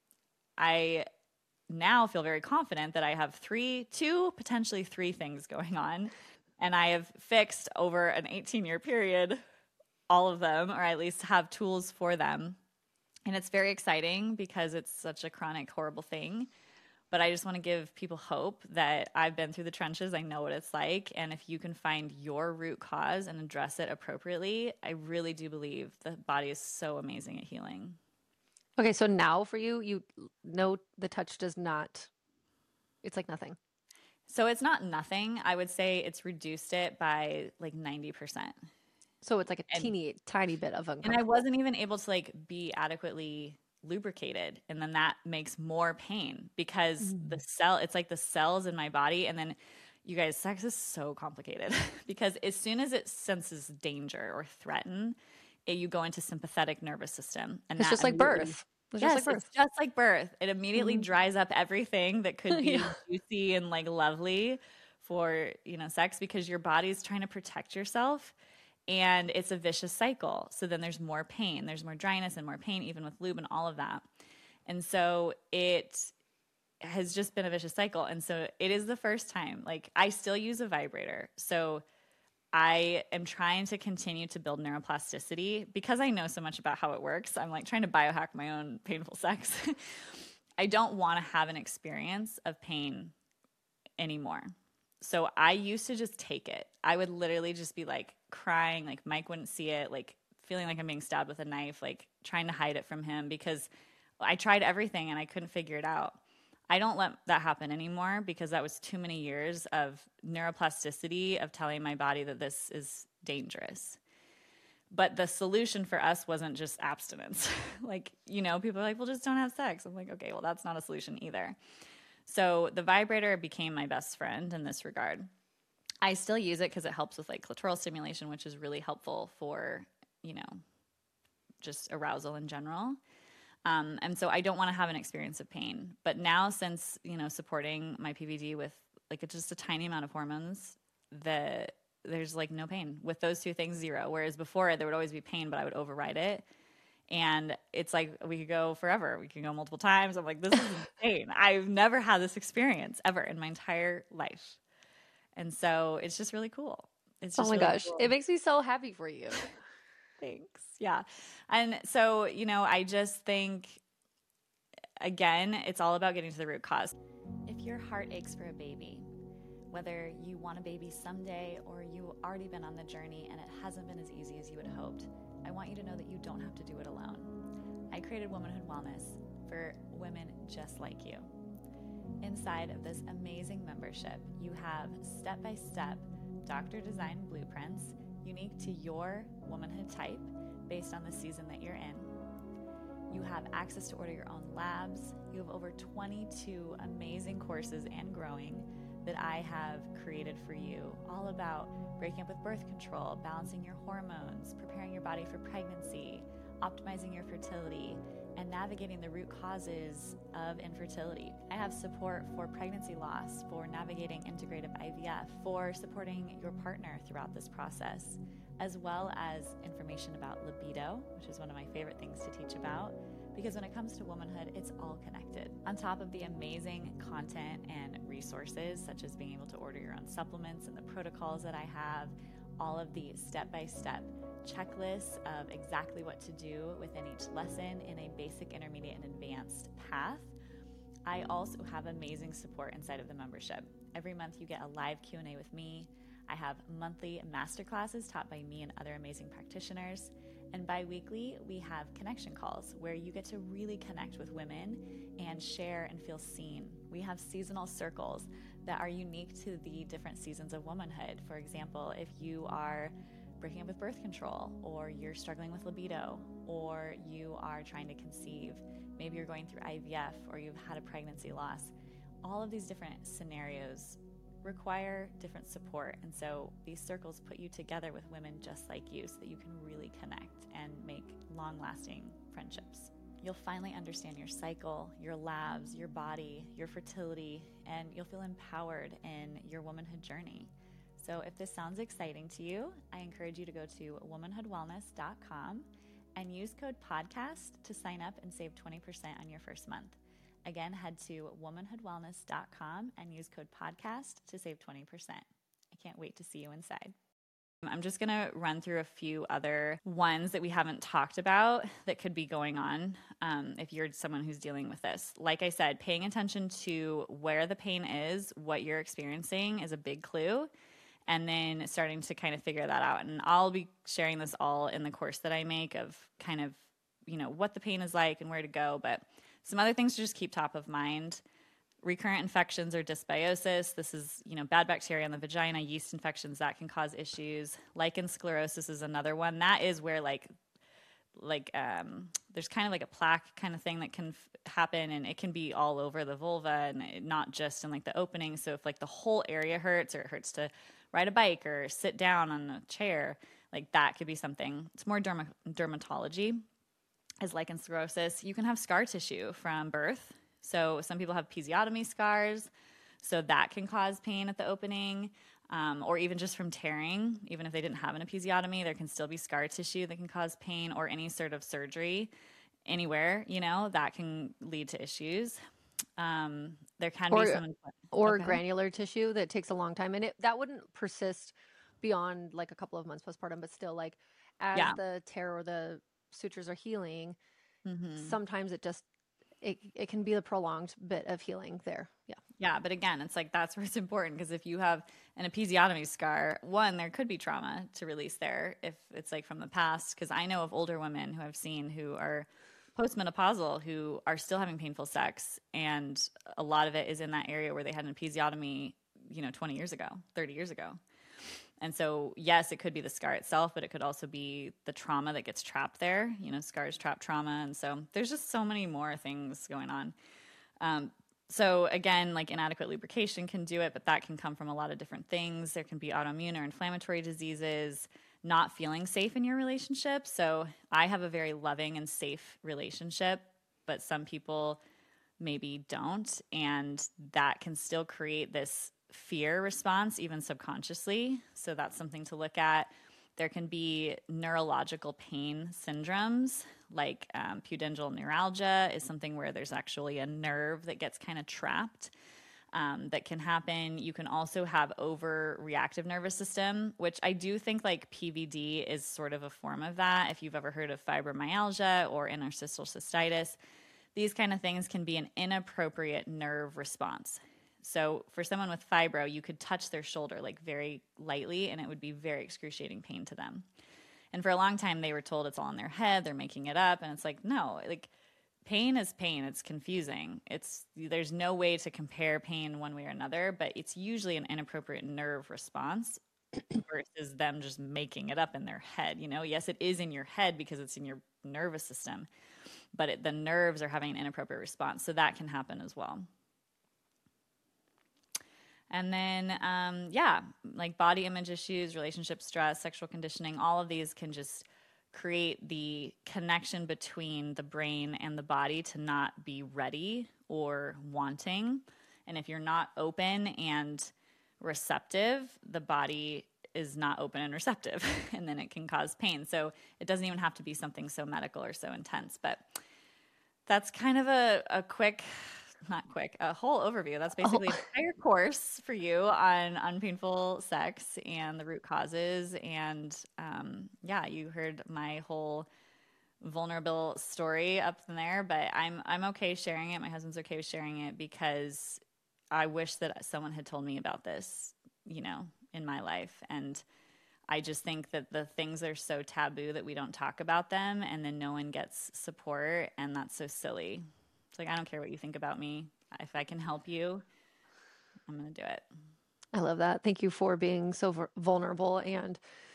I now feel very confident that I have two, potentially three things going on. And I have fixed over an 18-year period all of them, or at least have tools for them. And it's very exciting because it's such a chronic, horrible thing. But I just want to give people hope that I've been through the trenches. I know what it's like. And if you can find your root cause and address it appropriately, I really do believe the body is so amazing at healing. Okay, so now for you, you know the touch does not, it's like nothing. So it's not nothing. I would say it's reduced it by like 90%. So it's like a teeny, tiny bit of uncomfortable. And I wasn't even able to like be adequately lubricated, and then that makes more pain because it's like the cells in my body. And then, you guys, sex is so complicated because as soon as it senses danger or threaten, you go into sympathetic nervous system, and it's just like birth. It's just like birth. It immediately dries up everything that could be juicy and like lovely for sex, because your body's trying to protect yourself. And it's a vicious cycle. So then there's more pain, there's more dryness and more pain, even with lube and all of that. And so it has just been a vicious cycle. And so it is the first time, like, I still use a vibrator. So I am trying to continue to build neuroplasticity because I know so much about how it works. I'm like trying to biohack my own painful sex. I don't want to have an experience of pain anymore. So I used to just take it. I would literally just be like crying, like Mike wouldn't see it, like feeling like I'm being stabbed with a knife, like trying to hide it from him because I tried everything and I couldn't figure it out. I don't let that happen anymore because that was too many years of neuroplasticity of telling my body that this is dangerous. But the solution for us wasn't just abstinence. Like, you know, people are like, well, just don't have sex. I'm like, okay, well, that's not a solution either. So the vibrator became my best friend in this regard. I still use it because it helps with like clitoral stimulation, which is really helpful for, you know, just arousal in general. And so I don't want to have an experience of pain. But now since, you know, supporting my PVD with like just a tiny amount of hormones, there's like no pain. With those two things, zero. Whereas before there would always be pain, but I would override it. And it's like we could go forever. We can go multiple times. I'm like, this is insane. I've never had this experience ever in my entire life. And so it's just really cool. It's just oh my really gosh, cool. it makes me so happy for you. Thanks. Yeah. And so, you know, I just think, again, it's all about getting to the root cause. If your heart aches for a baby, whether you want a baby someday or you've already been on the journey and it hasn't been as easy as you had hoped, I want you to know that you don't have to do it alone. I created Womanhood Wellness for women just like you. Inside of this amazing membership, you have step-by-step doctor-designed blueprints unique to your womanhood type based on the season that you're in. You have access to order your own labs. You have over 22 amazing courses and growing that I have created for you, all about breaking up with birth control, balancing your hormones, preparing your body for pregnancy, optimizing your fertility, and navigating the root causes of infertility. I have support for pregnancy loss, for navigating integrative IVF, for supporting your partner throughout this process, as well as information about libido, which is one of my favorite things to teach about, because when it comes to womanhood, it's all connected. On top of the amazing content and resources, such as being able to order your own supplements and the protocols that I have, all of the step-by-step checklists of exactly what to do within each lesson in a basic, intermediate, and advanced path. I also have amazing support inside of the membership. Every month you get a live Q&A with me. I have monthly masterclasses taught by me and other amazing practitioners. And bi-weekly, we have connection calls where you get to really connect with women and share and feel seen. We have seasonal circles that are unique to the different seasons of womanhood. For example, if you are breaking up with birth control, or you're struggling with libido, or you are trying to conceive, maybe you're going through IVF, or you've had a pregnancy loss, all of these different scenarios require different support. And so these circles put you together with women just like you so that you can really connect and make long-lasting friendships. You'll finally understand your cycle, your labs, your body, your fertility, and you'll feel empowered in your womanhood journey. So if this sounds exciting to you, I encourage you to go to womanhoodwellness.com and use code podcast to sign up and save 20% on your first month. Again, head to womanhoodwellness.com and use code podcast to save 20%. I can't wait to see you inside. I'm just going to run through a few other ones that we haven't talked about that could be going on if you're someone who's dealing with this. Like I said, paying attention to where the pain is, what you're experiencing is a big clue. And then starting to kind of figure that out. And I'll be sharing this all in the course that I make of kind of, you know, what the pain is like and where to go. But some other things to just keep top of mind. Recurrent infections or dysbiosis. This is, you know, bad bacteria in the vagina, yeast infections that can cause issues. Lichen sclerosis is another one. That is where there's kind of like a plaque kind of thing that can happen, and it can be all over the vulva and not just in like the opening. So if like the whole area hurts, or it hurts to ride a bike or sit down on a chair, like that could be something. It's more dermatology as lichen sclerosis. You can have scar tissue from birth. So some people have episiotomy scars, so that can cause pain at the opening, or even just from tearing. Even if they didn't have an episiotomy, there can still be scar tissue that can cause pain, or any sort of surgery anywhere, you know, that can lead to issues. There can be some... Or granular tissue that takes a long time, and that wouldn't persist beyond like a couple of months postpartum, but still like as Yeah. the tear or the sutures are healing, Hmm. sometimes it can be a prolonged bit of healing there. Yeah. Yeah, but again, it's like that's where it's important because if you have an episiotomy scar, one, there could be trauma to release there if it's like from the past. Because I know of older women who I've seen who are postmenopausal who are still having painful sex, and a lot of it is in that area where they had an episiotomy, 20 years ago, 30 years ago. And so, yes, it could be the scar itself, but it could also be the trauma that gets trapped there. Scars trap trauma. And so there's just so many more things going on. So again, like inadequate lubrication can do it, but that can come from a lot of different things. There can be autoimmune or inflammatory diseases, not feeling safe in your relationship. So I have a very loving and safe relationship, but some people maybe don't. And that can still create this fear response, even subconsciously. So that's something to look at. There can be neurological pain syndromes, like pudendal neuralgia is something where there's actually a nerve that gets kind of trapped. That can happen. You can also have overreactive nervous system, which I do think like PVD is sort of a form of that. If you've ever heard of fibromyalgia or interstitial cystitis, these kind of things can be an inappropriate nerve response. So for someone with fibro, you could touch their shoulder like very lightly and it would be very excruciating pain to them. And for a long time, they were told it's all in their head, they're making it up. And it's like, no, like pain is pain. It's confusing. There's no way to compare pain one way or another, but it's usually an inappropriate nerve response versus them just making it up in their head. Yes, it is in your head because it's in your nervous system, but the nerves are having an inappropriate response. So that can happen as well. And then, like body image issues, relationship stress, sexual conditioning, all of these can just create the connection between the brain and the body to not be ready or wanting. And if you're not open and receptive, the body is not open and receptive, and then it can cause pain. So it doesn't even have to be something so medical or so intense. But that's kind of a quick, not quick, a whole overview. That's basically an entire course for you on unpainful sex and the root causes. And you heard my whole vulnerable story up in there, but I'm okay sharing it. My husband's okay with sharing it because I wish that someone had told me about this, in my life. And I just think that the things are so taboo that we don't talk about them, and then no one gets support, and that's so silly. It's like, I don't care what you think about me. If I can help you, I'm going to do it. I love that. Thank you for being so vulnerable and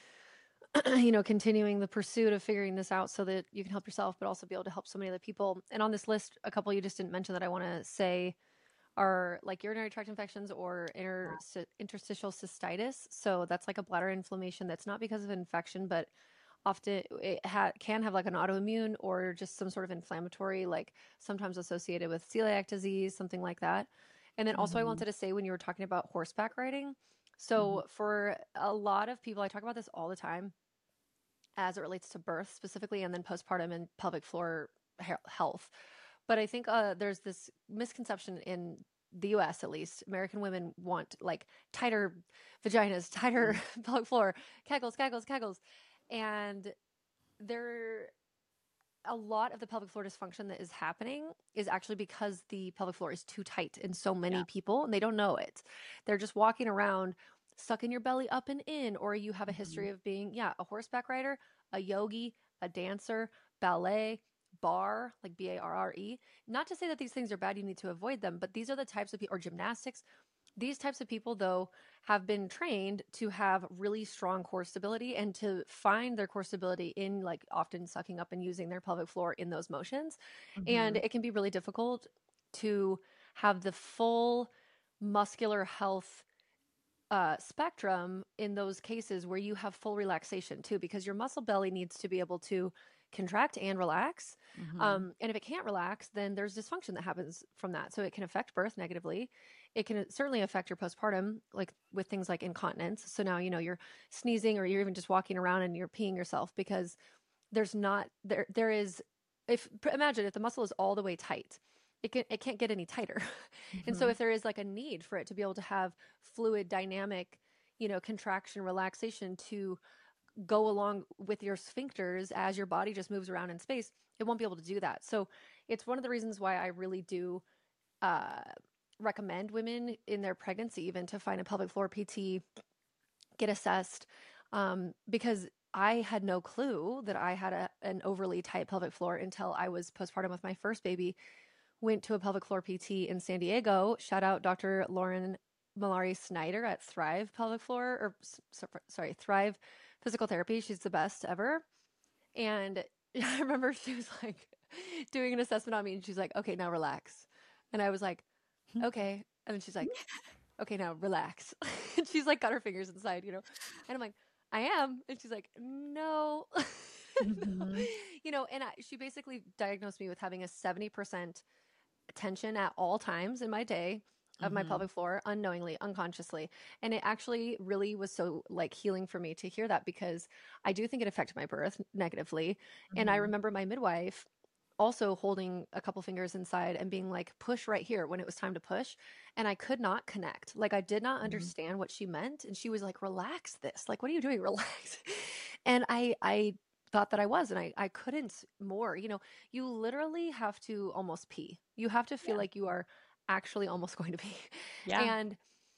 continuing the pursuit of figuring this out so that you can help yourself, but also be able to help so many other people. And on this list, a couple you just didn't mention that I want to say are like urinary tract infections or interstitial cystitis. So that's like a bladder inflammation that's not because of infection, but often it can have like an autoimmune or just some sort of inflammatory, like sometimes associated with celiac disease, something like that. And then also I wanted to say when you were talking about horseback riding, so for a lot of people, I talk about this all the time as it relates to birth specifically, and then postpartum and pelvic floor health. But I think there's this misconception in the US, at least. American women want like tighter vaginas, tighter pelvic floor, kegels, kegels, kegels. And there, a lot of the pelvic floor dysfunction that is happening is actually because the pelvic floor is too tight in so many people and they don't know it. They're just walking around sucking your belly up and in, or you have a history of being, a horseback rider, a yogi, a dancer, ballet, bar, like BARRE. Not to say that these things are bad, you need to avoid them, but these are the types of people, or gymnastics. These types of people, though, have been trained to have really strong core stability and to find their core stability in like often sucking up and using their pelvic floor in those motions. And it can be really difficult to have the full muscular health spectrum in those cases where you have full relaxation too, because your muscle belly needs to be able to contract and relax. And if it can't relax, then there's dysfunction that happens from that. So it can affect birth negatively. It can certainly affect your postpartum, like with things like incontinence. So now, you're sneezing or you're even just walking around and you're peeing yourself because there is, imagine if the muscle is all the way tight, it can't get any tighter. And so if there is like a need for it to be able to have fluid dynamic, contraction, relaxation to go along with your sphincters as your body just moves around in space, it won't be able to do that. So it's one of the reasons why I really do uh, recommend women in their pregnancy even to find a pelvic floor PT, get assessed, because I had no clue that I had an overly tight pelvic floor until I was postpartum with my first baby. Went to a pelvic floor PT in San Diego. Shout out Dr. Lauren Malari Snyder at Thrive Pelvic Floor, or sorry, Thrive Physical Therapy. She's the best ever. And I remember she was like doing an assessment on me, and she's like, "Okay, now relax." And I was like, "Okay." And then she's like, "Okay, now relax." And she's like got her fingers inside, and I'm like, "I am." And she's like, "No." No. Mhm. And she basically diagnosed me with having a 70% tension at all times in my day of my Mhm. pelvic floor, unknowingly, unconsciously. And it actually really was so like healing for me to hear that, because I do think it affected my birth negatively. And I Mhm. remember my midwife also holding a couple fingers inside and being like, push right here, when it was time to push. And I could not connect. Like, I did not Mhm. understand what she meant. And she was like, relax this. Like, what are you doing? Relax. And I thought that I was, and I couldn't more. You literally have to almost pee. You have to feel Yeah. like you are actually almost going to pee. Yeah. And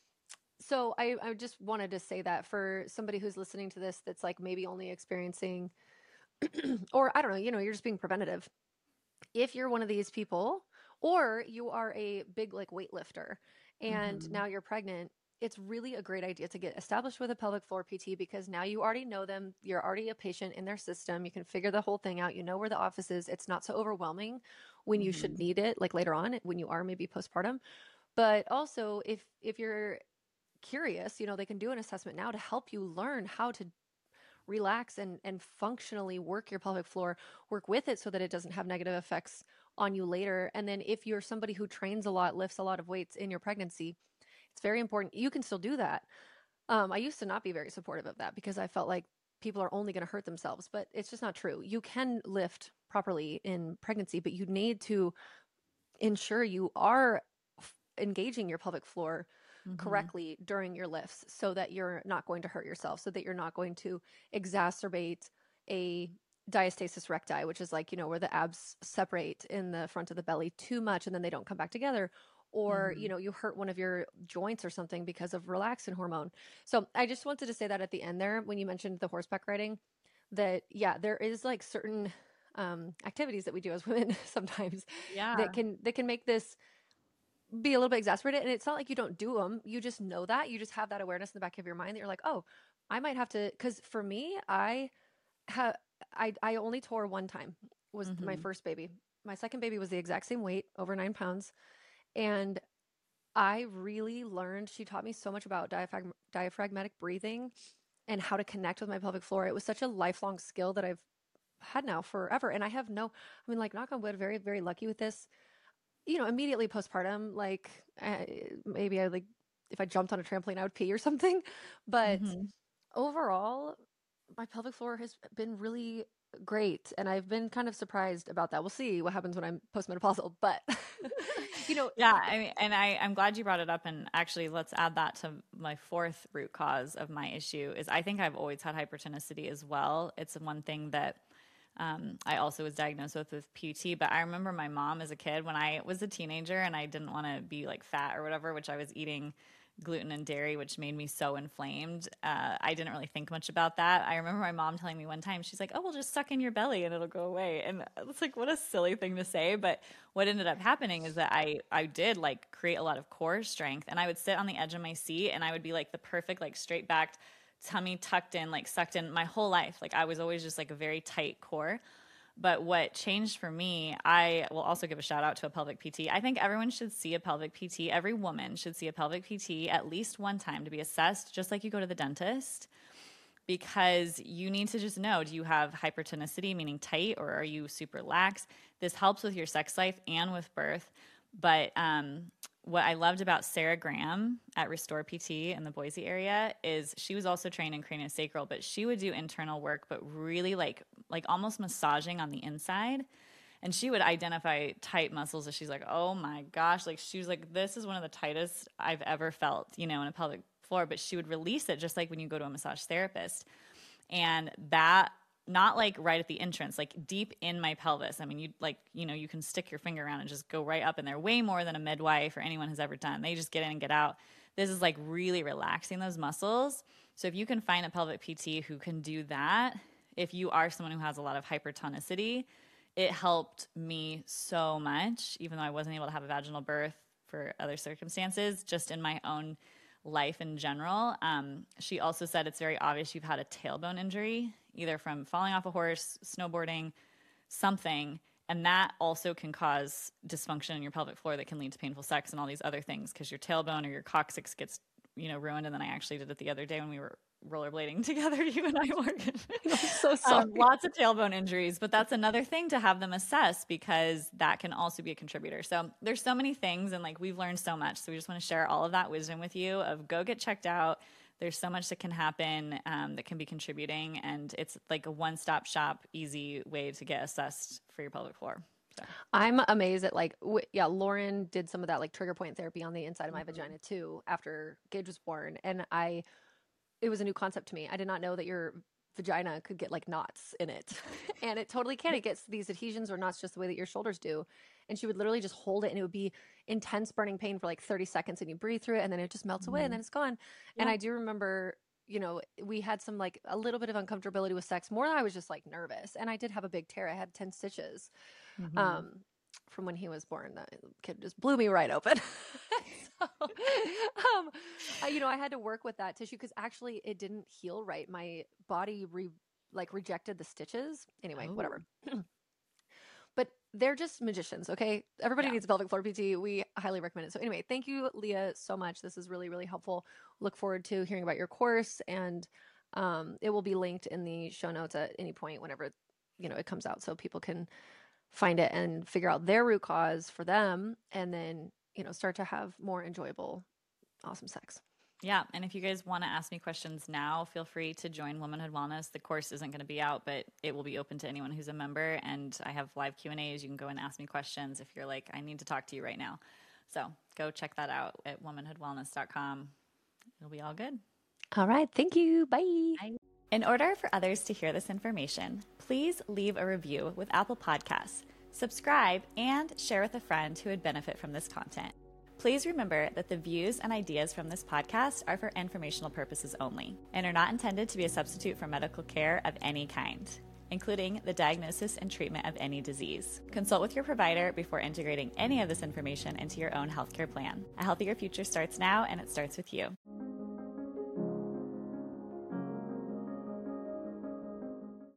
so I just wanted to say that for somebody who's listening to this that's like maybe only experiencing, or I don't know, you're just being preventative. If you're one of these people, or you are a big like weightlifter and Mhm. now you're pregnant, it's really a great idea to get established with a pelvic floor PT, because now you already know them. You're already a patient in their system. You can figure the whole thing out. You know where the office is. It's not so overwhelming when you should Mhm. need it, like later on when you are maybe postpartum. But also, if you're curious, they can do an assessment now to help you learn how to relax and functionally work your pelvic floor, work with it so that it doesn't have negative effects on you later. And then if you're somebody who trains a lot, lifts a lot of weights in your pregnancy, it's very important. You can still do that. I used to not be very supportive of that because I felt like people are only going to hurt themselves, but it's just not true. You can lift properly in pregnancy, but you need to ensure you are engaging your pelvic floor Mhm. correctly during your lifts, so that you're not going to hurt yourself, so that you're not going to exacerbate a diastasis recti, which is like, where the abs separate in the front of the belly too much and then they don't come back together. Or, Mhm. you hurt one of your joints or something because of relaxin hormone. So I just wanted to say that at the end there, when you mentioned the horseback riding, that, yeah, there is like certain activities that we do as women sometimes that Yeah. can make this be a little bit exasperated. And it's not like you don't do them. You just know that. You just have that awareness in the back of your mind that you're like, oh, I might have to. Because for me, have I only tore one time, was my Mhm. first baby. My second baby was the exact same weight, over 9 pounds, and I really learned. She taught me so much about diaphragmatic breathing and how to connect with my pelvic floor. It was such a lifelong skill that I've had now forever. And I have no, I mean, like, knock on wood, very, very lucky with this. Immediately postpartum, like, maybe I like, if I jumped on a trampoline, I would pee or something. But Mhm. overall, my pelvic floor has been really great. And I've been kind of surprised about that. We'll see what happens when I'm postmenopausal. But, you know, Yeah, I mean, and I'm glad you brought it up. And actually, let's add that to my fourth root cause of my issue is I think I've always had hypertonicity as well. It's one thing that I also was diagnosed with PT. But I remember my mom as a kid when I was a teenager and I didn't want to be like fat or whatever, which I was eating gluten and dairy, which made me so inflamed. I didn't really think much about that. I remember my mom telling me one time, she's like, "Oh, well, just suck in your belly and it'll go away." And it's like, what a silly thing to say. But what ended up happening is that I did like create a lot of core strength, and I would sit on the edge of my seat, and I would be like the perfect like straight backed tummy tucked in, like sucked in my whole life. Like I was always just like a very tight core. But what changed for me, I will also give a shout out to a pelvic PT. I think everyone should see a pelvic PT. Every woman should see a pelvic PT at least one time to be assessed, just like you go to the dentist, because you need to just know, do you have hypertonicity, meaning tight, or are you super lax? This helps with your sex life and with birth. But what I loved about Sarah Graham at Restore PT in the Boise area is she was also trained in craniosacral, but she would do internal work, but really like almost massaging on the inside. And she would identify tight muscles that she's like, oh my gosh, like she was like, this is one of the tightest I've ever felt, in a pelvic floor, but she would release it just like when you go to a massage therapist. And that, not like right at the entrance, like deep in my pelvis. I mean, you can stick your finger around and just go right up in there, way more than a midwife or anyone has ever done. They just get in and get out. This is like really relaxing those muscles. So if you can find a pelvic PT who can do that, if you are someone who has a lot of hypertonicity, it helped me so much, even though I wasn't able to have a vaginal birth for other circumstances, just in my own life in general. She also said it's very obvious you've had a tailbone injury, either from falling off a horse, snowboarding, something. And that also can cause dysfunction in your pelvic floor that can lead to painful sex and all these other things because your tailbone or your coccyx gets, ruined. And then I actually did it the other day when we were rollerblading together, you and I, Morgan. I'm so sorry. Lots of tailbone injuries, but that's another thing to have them assess because that can also be a contributor. So there's so many things, and like we've learned so much. So we just want to share all of that wisdom with you of go get checked out. There's so much that can happen that can be contributing, and it's like a one-stop shop, easy way to get assessed for your pelvic floor. So. I'm amazed at Lauren did some of that like trigger point therapy on the inside of my vagina too after Gage was born, and it was a new concept to me. I did not know that your vagina could get like knots in it. And it totally can. It gets these adhesions or knots just the way that your shoulders do. And she would literally just hold it and it would be intense burning pain for like 30 seconds and you breathe through it and then it just melts away and then it's gone. Yeah. And I do remember, we had some like a little bit of uncomfortability with sex. More than I was just like nervous. And I did have a big tear. I had 10 stitches from when he was born. That kid just blew me right open. So, I had to work with that tissue because actually it didn't heal right. My body rejected the stitches. Anyway, whatever. But they're just magicians, okay? Everybody needs a pelvic floor PT. We highly recommend it. So anyway, thank you, Leah, so much. This is really, really helpful. Look forward to hearing about your course, and it will be linked in the show notes at any point whenever it comes out, so people can find it and figure out their root cause for them, and then start to have more enjoyable, awesome sex. Yeah. And if you guys want to ask me questions now, feel free to join Womanhood Wellness. The course isn't going to be out, but it will be open to anyone who's a member. And I have live Q&As. You can go and ask me questions if you're like, I need to talk to you right now. So go check that out at womanhoodwellness.com. It'll be all good. All right. Thank you. Bye. Bye. In order for others to hear this information, please leave a review with Apple Podcasts, subscribe, and share with a friend who would benefit from this content. Please remember that the views and ideas from this podcast are for informational purposes only and are not intended to be a substitute for medical care of any kind, including the diagnosis and treatment of any disease. Consult with your provider before integrating any of this information into your own healthcare plan. A healthier future starts now, and it starts with you.